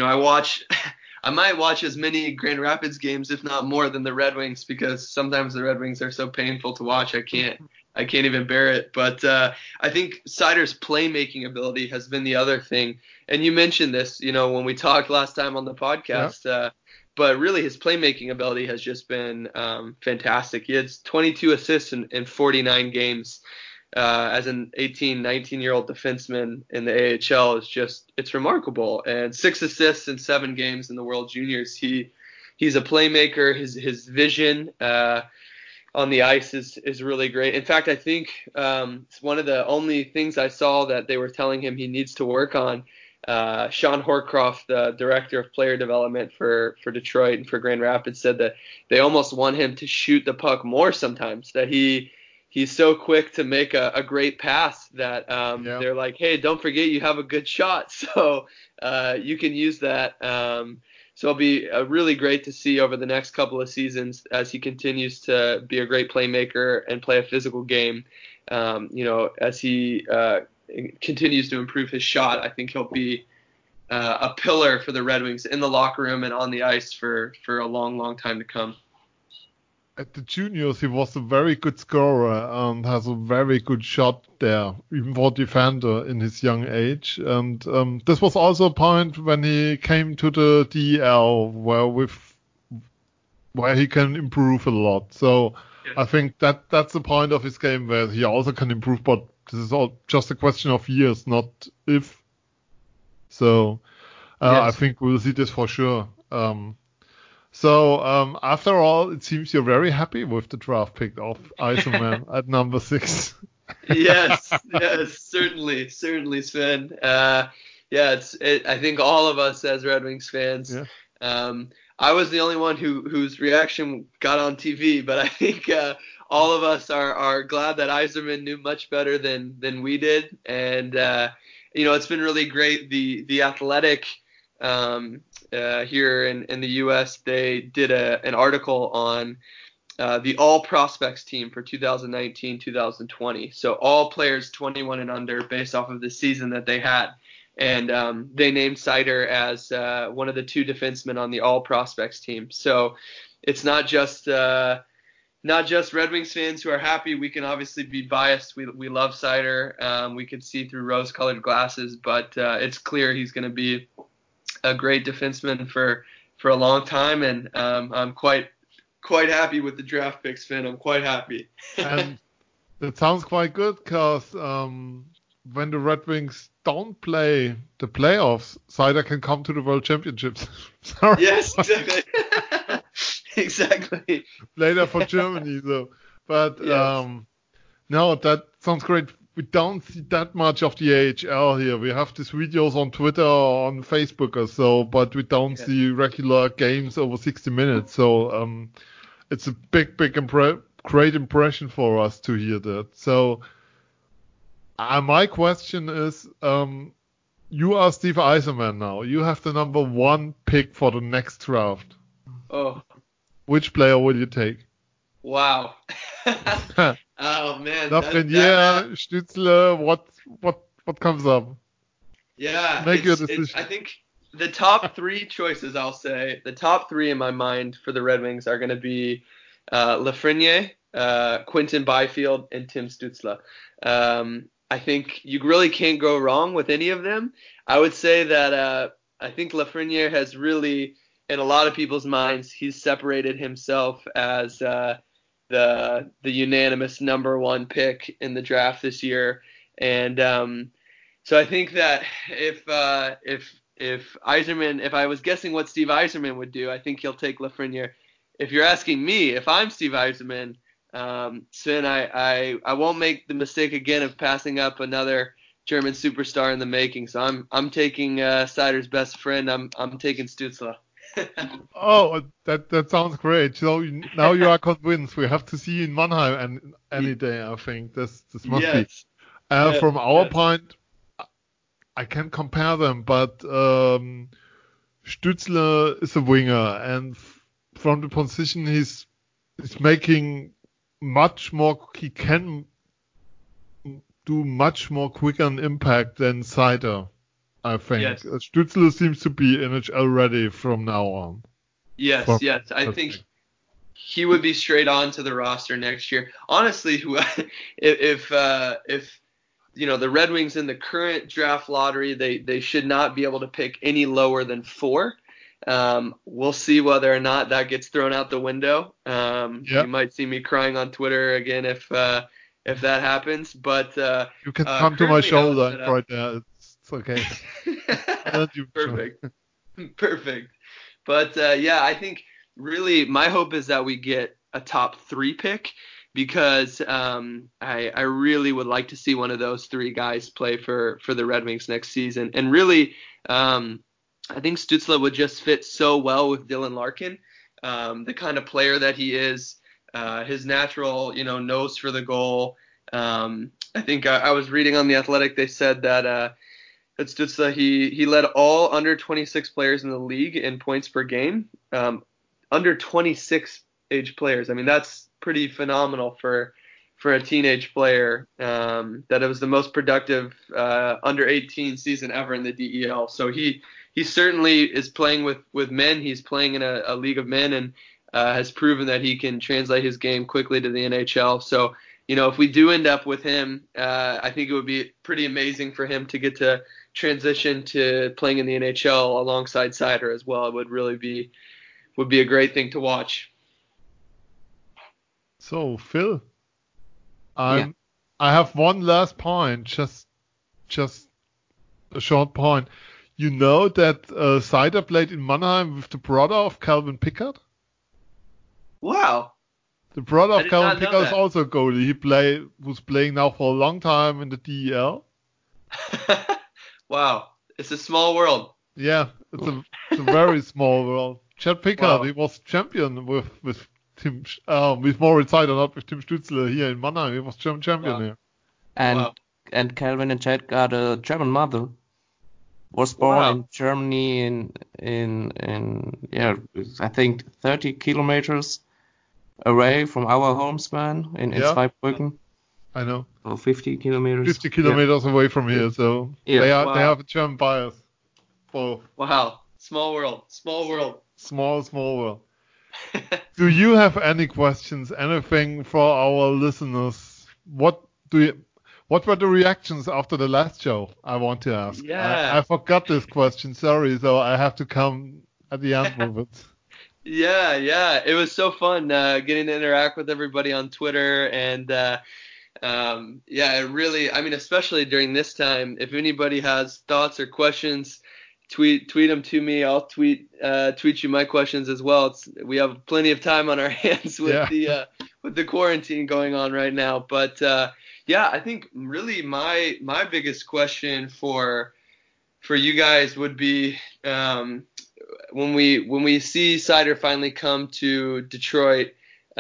S5: I might watch as many Grand Rapids games, if not more, than the Red Wings, because sometimes the Red Wings are so painful to watch. I can't even bear it. But I think Seider's playmaking ability has been the other thing. And you mentioned this, when we talked last time on the podcast. Yeah. But really, his playmaking ability has just been fantastic. He has 22 assists in 49 games as an 18, 19-year-old defenseman in the AHL. It's remarkable. And 6 assists in 7 games in the World Juniors. He's a playmaker. His vision on the ice is really great. In fact, I think it's one of the only things I saw that they were telling him he needs to work on. Sean Horcroft, the director of player development for Detroit and for Grand Rapids, said that they almost want him to shoot the puck more sometimes, that he's so quick to make a great pass that they're like, hey, don't forget you have a good shot, so you can use that. So it'll be really great to see over the next couple of seasons as he continues to be a great playmaker and play a physical game. As he continues to improve his shot, I think he'll be a pillar for the Red Wings in the locker room and on the ice for a long, long time to come.
S3: At the juniors, he was a very good scorer and has a very good shot there, even for a defender in his young age. And this was also a point when he came to the DEL where he can improve a lot. So I think that's the point of his game where he also can improve, but this is all just a question of years, not if. So I think we'll see this for sure. So after all, it seems you're very happy with the draft pick of Eisenman at number 6.
S5: Yes, certainly, Sven. I think all of us as Red Wings fans. Yeah. I was the only one whose reaction got on TV, but I think all of us are glad that Eisenman knew much better than we did, and it's been really great. The Athletic here in the U.S. they did an article on the all prospects team for 2019-2020. So all players 21 and under based off of the season that they had. And they named Seider as one of the 2 defensemen on the all prospects team. So it's not just Red Wings fans who are happy. We can obviously be biased. We love Seider. We could see through rose-colored glasses, but it's clear he's going to be a great defenseman for a long time. And I'm quite happy with the draft picks, Finn. I'm quite happy.
S3: And that sounds quite good because when the Red Wings don't play the playoffs, Seider can come to the World Championships. Sorry.
S5: Yes, exactly. Exactly.
S3: Play there for Germany, though. But no, that sounds great. We don't see that much of the AHL here. We have these videos on Twitter or on Facebook or so, but we don't see regular games over 60 minutes. So it's a great impression for us to hear that. So my question is, you are Steve Eisenman now. You have the number 1 pick for the next draft.
S5: Oh.
S3: Which player will you take?
S5: Wow. Oh man.
S3: Lafreniere, Stützle, what comes up?
S5: Yeah.
S3: Make your decision.
S5: I think the top 3 choices, I'll say, the top 3 in my mind for the Red Wings are going to be Lafreniere, Quinton Byfield, and Tim Stützle. I think you really can't go wrong with any of them. I would say that I think Lafreniere has really, in a lot of people's minds, he's separated himself as the unanimous number 1 pick in the draft this year. And so I think that if Yzerman, if I was guessing what Steve Yzerman would do, I think he'll take Lafreniere. If you're asking me, if I'm Steve Yzerman, Sven, I won't make the mistake again of passing up another German superstar in the making. So I'm taking Seider's best friend. I'm taking Stützle.
S3: Oh, that sounds great. So now you are convinced. We have to see you in Mannheim any day. I think this must be. From our point, I can compare them, but Stützle is a winger, and from the position he's making much more. He can do much more quicker an impact than Seider, I think.
S5: Yes.
S3: Stützle seems to be NHL ready from now on.
S5: Yes. I think he would be straight on to the roster next year. Honestly, if the Red Wings in the current draft lottery, they should not be able to pick any lower than 4. We'll see whether or not that gets thrown out the window. You might see me crying on Twitter again if that happens. But
S3: you can come to my shoulder right there. It's okay.
S5: Perfect. But I think really my hope is that we get a top 3 pick, because I really would like to see one of those 3 guys play for the Red Wings next season. And really, I think Stützle would just fit so well with Dylan Larkin, the kind of player that he is, his natural, nose for the goal. I think I was reading on The Athletic, they said that Stützle, he led all under 26 players in the league in points per game. Under 26 age players. I mean, that's pretty phenomenal for a teenage player. That it was the most productive under 18 season ever in the DEL. So he certainly is playing with men. He's playing in a league of men, and has proven that he can translate his game quickly to the NHL. So, if we do end up with him, I think it would be pretty amazing for him to get to transition to playing in the NHL alongside Seider as well. It would really be a great thing to watch.
S3: So, Phil, I have one last point, just a short point. You know that Seider played in Mannheim with the brother of Calvin Pickard?
S5: Wow.
S3: The brother of Calvin Pickard is also a goalie. He was playing now for a long time in the DEL.
S5: Wow. It's a small world.
S3: Yeah, it's a very small world. Chad Pickard, he was champion with Tim, with Moritz Seider, not with Tim Stützle here in Mannheim. He was German champion here.
S4: And Calvin and Chad got a German mother. Was born in Germany in I think 30 kilometers away from our home span in Zweibrücken.
S3: I know.
S4: Or 50 kilometers.
S3: 50 kilometers away from here, so they have a German bias.
S5: Wow. Small world. Small
S3: world. Do you have any questions, anything for our listeners? What were the reactions after the last show? I want to ask. I forgot this question. Sorry, so I have to come at the end with it.
S5: Yeah. It was so fun getting to interact with everybody on Twitter, and it really, I mean, especially during this time, if anybody has thoughts or questions, tweet them to me. I'll tweet you my questions as well. We have plenty of time on our hands with the quarantine going on right now, but I think really my biggest question for you guys would be when we see Seider finally come to Detroit,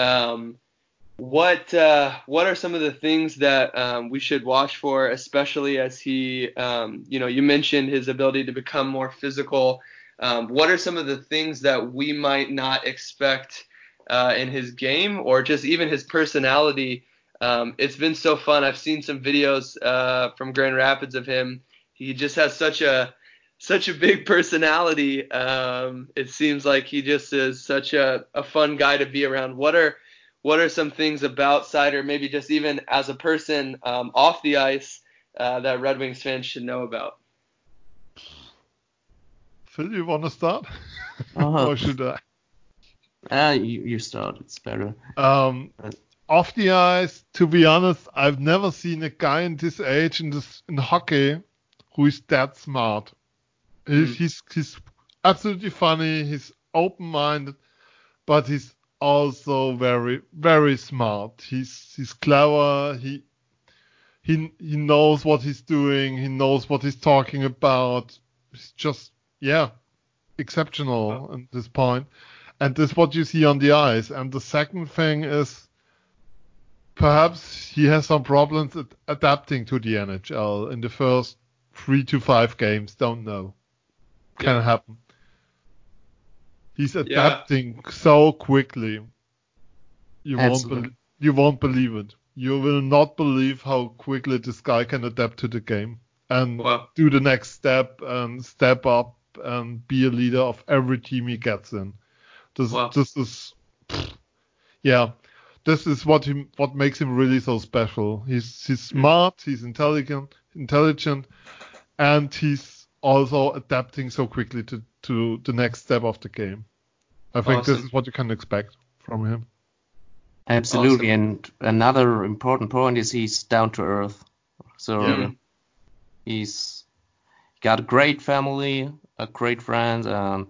S5: what are some of the things that we should watch for, especially as he you mentioned his ability to become more physical. What are some of the things that we might not expect in his game, or just even his personality? It's been so fun. I've seen some videos from Grand Rapids of him. He just has such a big personality. It seems like he just is such a fun guy to be around. What are some things about Seider, maybe just even as a person off the ice, that Red Wings fans should know about?
S3: Phil, you want to start? Or should I?
S4: You start. It's better.
S3: Off the ice, to be honest, I've never seen a guy in this age in hockey who is that smart. He's absolutely funny. He's open-minded, but he's also very, very smart. He's clever. He knows what he's doing. He knows what he's talking about. He's just, exceptional at this point. And this is what you see on the ice. And the second thing is, perhaps he has some problems adapting to the NHL in the first 3 to 5 games. Don't know. Can happen. He's adapting so quickly. You won't believe it. You will not believe how quickly this guy can adapt to the game and do the next step and step up and be a leader of every team he gets in. This is what makes him really so special. He's smart, he's intelligent, and he's also adapting so quickly to the next step of the game. I think this is what you can expect from him.
S4: Absolutely, and another important point is he's down to earth. So he's got a great family, a great friends,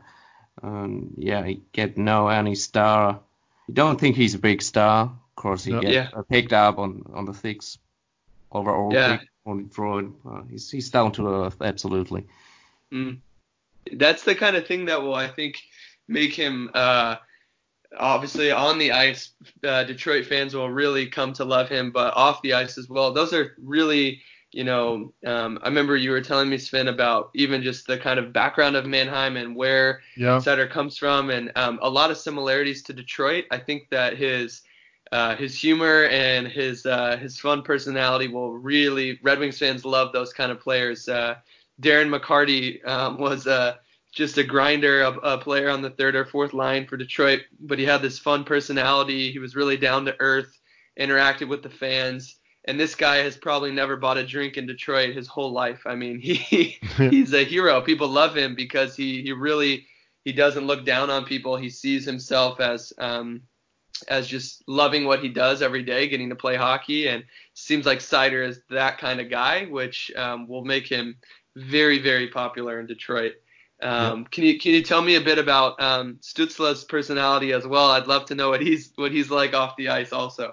S4: he get no any star. You don't think he's a big star. Of course, he gets picked up on the six overall pick on Freud. He's down to earth, absolutely.
S5: That's the kind of thing that will, I think, make him obviously on the ice. Detroit fans will really come to love him, but off the ice as well. Those are really, I remember you were telling me, Sven, about even just the kind of background of Mannheim and where Seider comes from, and a lot of similarities to Detroit. I think that his humor and his fun personality will really, Red Wings fans love those kind of players. Darren McCarty was just a grinder, a player on the third or fourth line for Detroit, but he had this fun personality. He was really down to earth, interacted with the fans. And this guy has probably never bought a drink in Detroit his whole life. I mean, he's a hero. People love him because he doesn't look down on people. He sees himself as just loving what he does every day, getting to play hockey. And seems like Seider is that kind of guy, which will make him very, very popular in Detroit. Can you tell me a bit about Stützle's personality as well? I'd love to know what he's like off the ice also.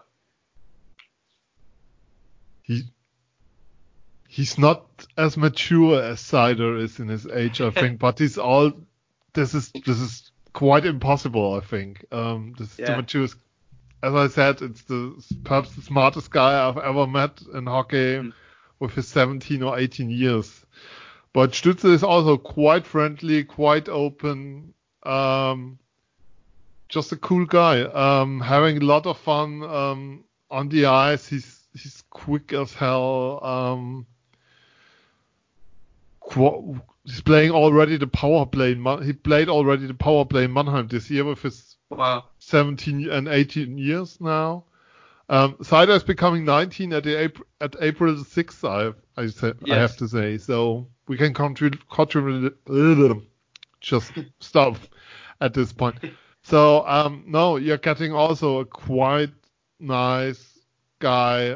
S3: He's not as mature as Seider is in his age, I think, but this is quite impossible, I think. The maturest, as I said, it's perhaps the smartest guy I've ever met in hockey with his 17 or 18 years. But Stützle is also quite friendly, quite open, just a cool guy, having a lot of fun on the ice. He's quick as hell. He's playing already the power play. He played already the power play in Mannheim this year with his 17 and 18 years now. Seider is becoming 19 at April 6th, I have to say. So we can contribute just stop at this point. So no, you're getting also a quite nice guy,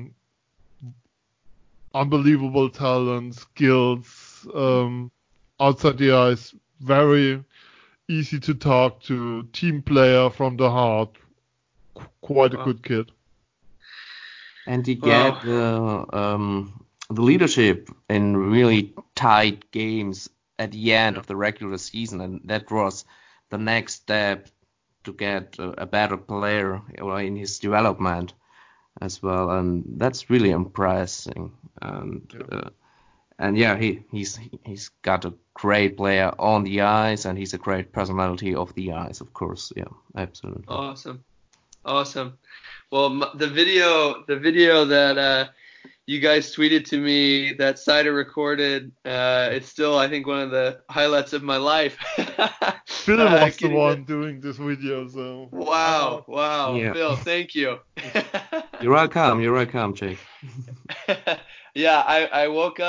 S3: unbelievable talent, skills, outside the ice, very easy to talk to, team player from the heart, quite a good kid.
S4: And he get the leadership in really tight games at the end of the regular season, and that was the next step to get a better player in his development as well, and that's really impressive. And he's got a great player on the ice, and he's a great personality off the ice, of course. Yeah, absolutely.
S5: Awesome. Well, the video that you guys tweeted to me that Seider recorded, it's still, I think, one of the highlights of my life.
S3: Phil was the one doing this video, so.
S5: Wow. Yeah. Phil, thank you.
S4: You're welcome, Jake.
S5: Yeah, I woke up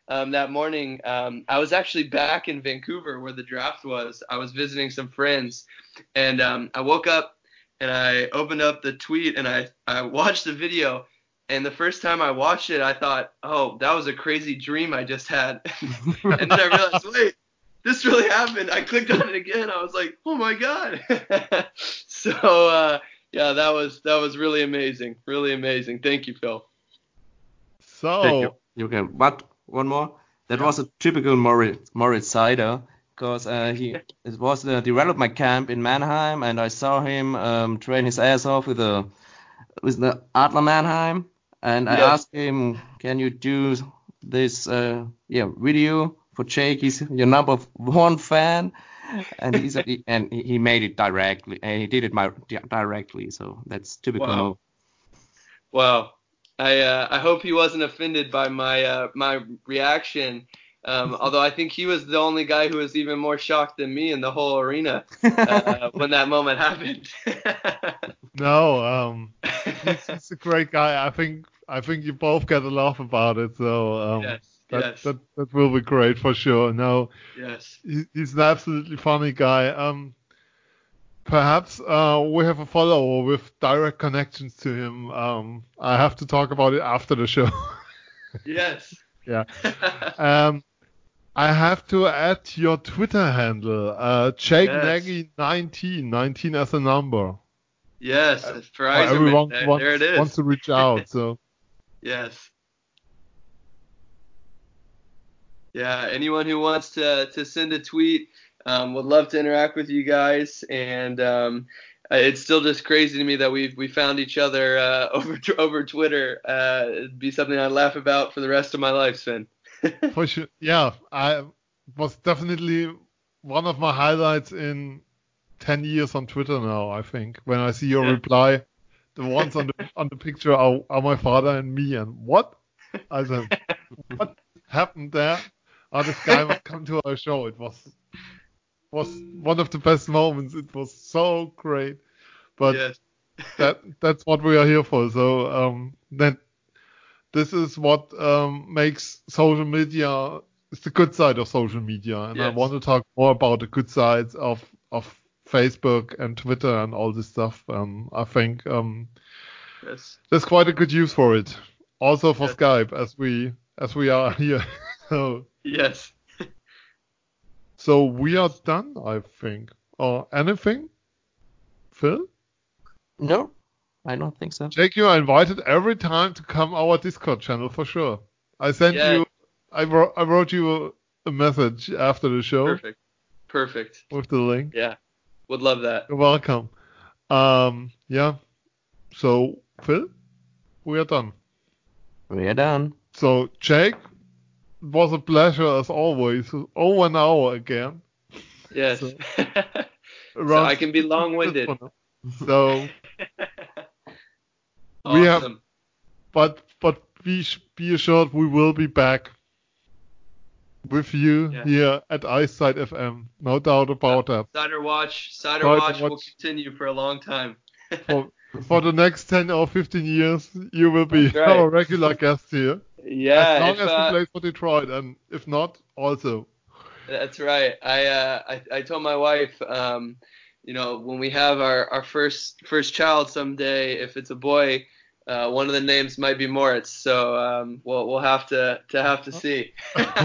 S5: that morning, I was actually back in Vancouver where the draft was. I was visiting some friends, and I woke up and I opened up the tweet and I watched the video. And the first time I watched it, I thought, oh, that was a crazy dream I just had. And then I realized, wait, this really happened. I clicked on it again. I was like, oh my God. So, yeah, that was really amazing. Really amazing. Thank you, Phil.
S3: So,
S4: Thank you. You can. But one more. That was a typical Moritz Seider, because it was the development camp in Mannheim, and I saw him train his ass off with the Adler Mannheim, and I asked him, "Can you do this video for Jake? He's your number one fan." And he said, he made it directly, and he did it directly. So that's typical.
S5: Wow. Wow. I hope he wasn't offended by my reaction. Although I think he was the only guy who was even more shocked than me in the whole arena when that moment happened.
S3: No, he's a great guy. I think you both get a laugh about it. So that will be great for sure. No,
S5: yes,
S3: he's an absolutely funny guy. Perhaps we have a follower with direct connections to him. I have to talk about it after the show.
S5: Yes.
S3: Yeah. I have to add your Twitter handle, Jake Nagy 19 as a number.
S5: Yes, for
S3: everyone
S5: there it is.
S3: Wants to reach out. So.
S5: Yes. Yeah, anyone who wants to send a tweet would love to interact with you guys, and it's still just crazy to me that we found each other over Twitter. It'd be something I'd laugh about for the rest of my life, Sven.
S3: For sure, yeah. I was definitely one of my highlights in 10 years on Twitter now. I think when I see your reply, the ones on the picture are my father and me. And what? I said, what happened there? Oh, this guy must come to our show. It was one of the best moments. It was so great. But that's what we are here for. So then this is what makes social media. It's the good side of social media, and I want to talk more about the good sides of Facebook and Twitter and all this stuff. I think there's quite a good use for it, also for Skype, as we are here. So
S5: yes.
S3: So we are done, I think. Or anything, Phil?
S4: No, I don't think so.
S3: Jake, you are invited every time to come our Discord channel for sure. I sent you. I wrote you a message after the show.
S5: Perfect.
S3: With the link.
S5: Yeah, would love that.
S3: You're welcome. Yeah. So Phil, we are done.
S4: We are done.
S3: So Jake, it was a pleasure as always. Over an hour again.
S5: Yes. So I can be long-winded.
S3: So
S5: awesome.
S3: We have, but be assured we will be back with you here at Iceside FM. No doubt about that.
S5: Cider Watch will continue for a long time.
S3: for the next 10 or 15 years, you will be our regular guest here.
S5: Yeah.
S3: As long as you play for Detroit, and if not, also.
S5: That's right. I told my wife, when we have our first child someday, if it's a boy, one of the names might be Moritz. So we'll have to see.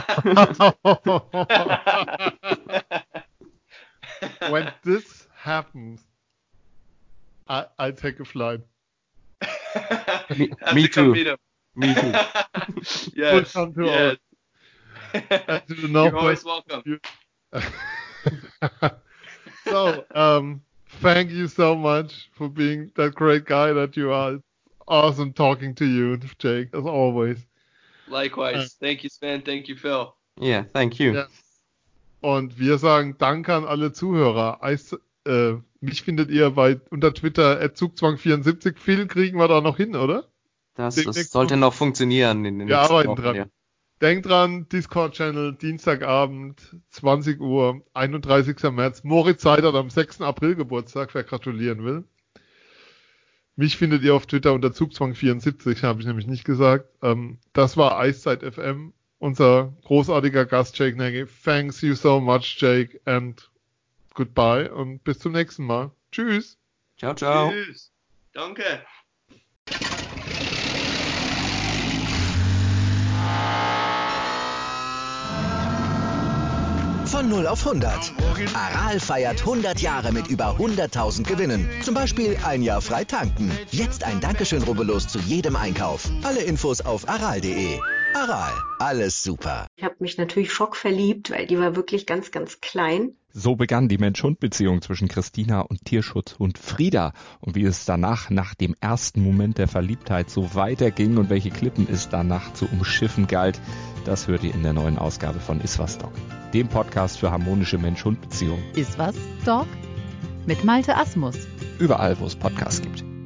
S3: When this happens, I take a flight.
S4: Me too.
S5: Me too. Yes.
S3: Yes.
S5: You're always welcome.
S3: So, thank you so much for being that great guy that you are. It's awesome talking to you, Jake, as always.
S5: Likewise. Thank you, Sven. Thank you, Phil.
S4: Yeah, thank you.
S3: Yes. Und wir sagen Danke an alle Zuhörer. Mich findet ihr unter Twitter @zugzwang74. Viel kriegen wir da noch hin, oder?
S4: Das sollte noch funktionieren in den
S3: nächsten
S4: Wochen.
S3: Wir arbeiten dran. Ja. Denkt dran, Discord-Channel, Dienstagabend, 20 Uhr, 31. März. Moritz Seider hat am 6. April Geburtstag, wer gratulieren will. Mich findet ihr auf Twitter unter Zugzwang74, habe ich nämlich nicht gesagt. Das war Eiszeit FM. unser großartiger Gast Jake Nagy. Thanks you so much, Jake, and goodbye und bis zum nächsten Mal. Tschüss.
S4: Ciao, ciao.
S5: Tschüss. Danke.
S1: Von 0 auf 100. Aral feiert 100 Jahre mit über 100.000 Gewinnen. Zum Beispiel ein Jahr frei tanken. Jetzt ein Dankeschön, rubbellos zu jedem Einkauf. Alle Infos auf aral.de. Aral, alles super.
S6: Ich habe mich natürlich schockverliebt, weil die war wirklich ganz, ganz klein.
S7: So begann die Mensch-Hund-Beziehung zwischen Christina und Tierschutzhund Frieda. Und wie es danach, nach dem ersten Moment der Verliebtheit, so weiterging und welche Klippen es danach zu umschiffen galt, das hört ihr in der neuen Ausgabe von Iswas Dog, dem Podcast für harmonische Mensch-Hund-Beziehungen.
S8: Iswas Dog? Mit Malte Asmus.
S7: Überall, wo es Podcasts gibt.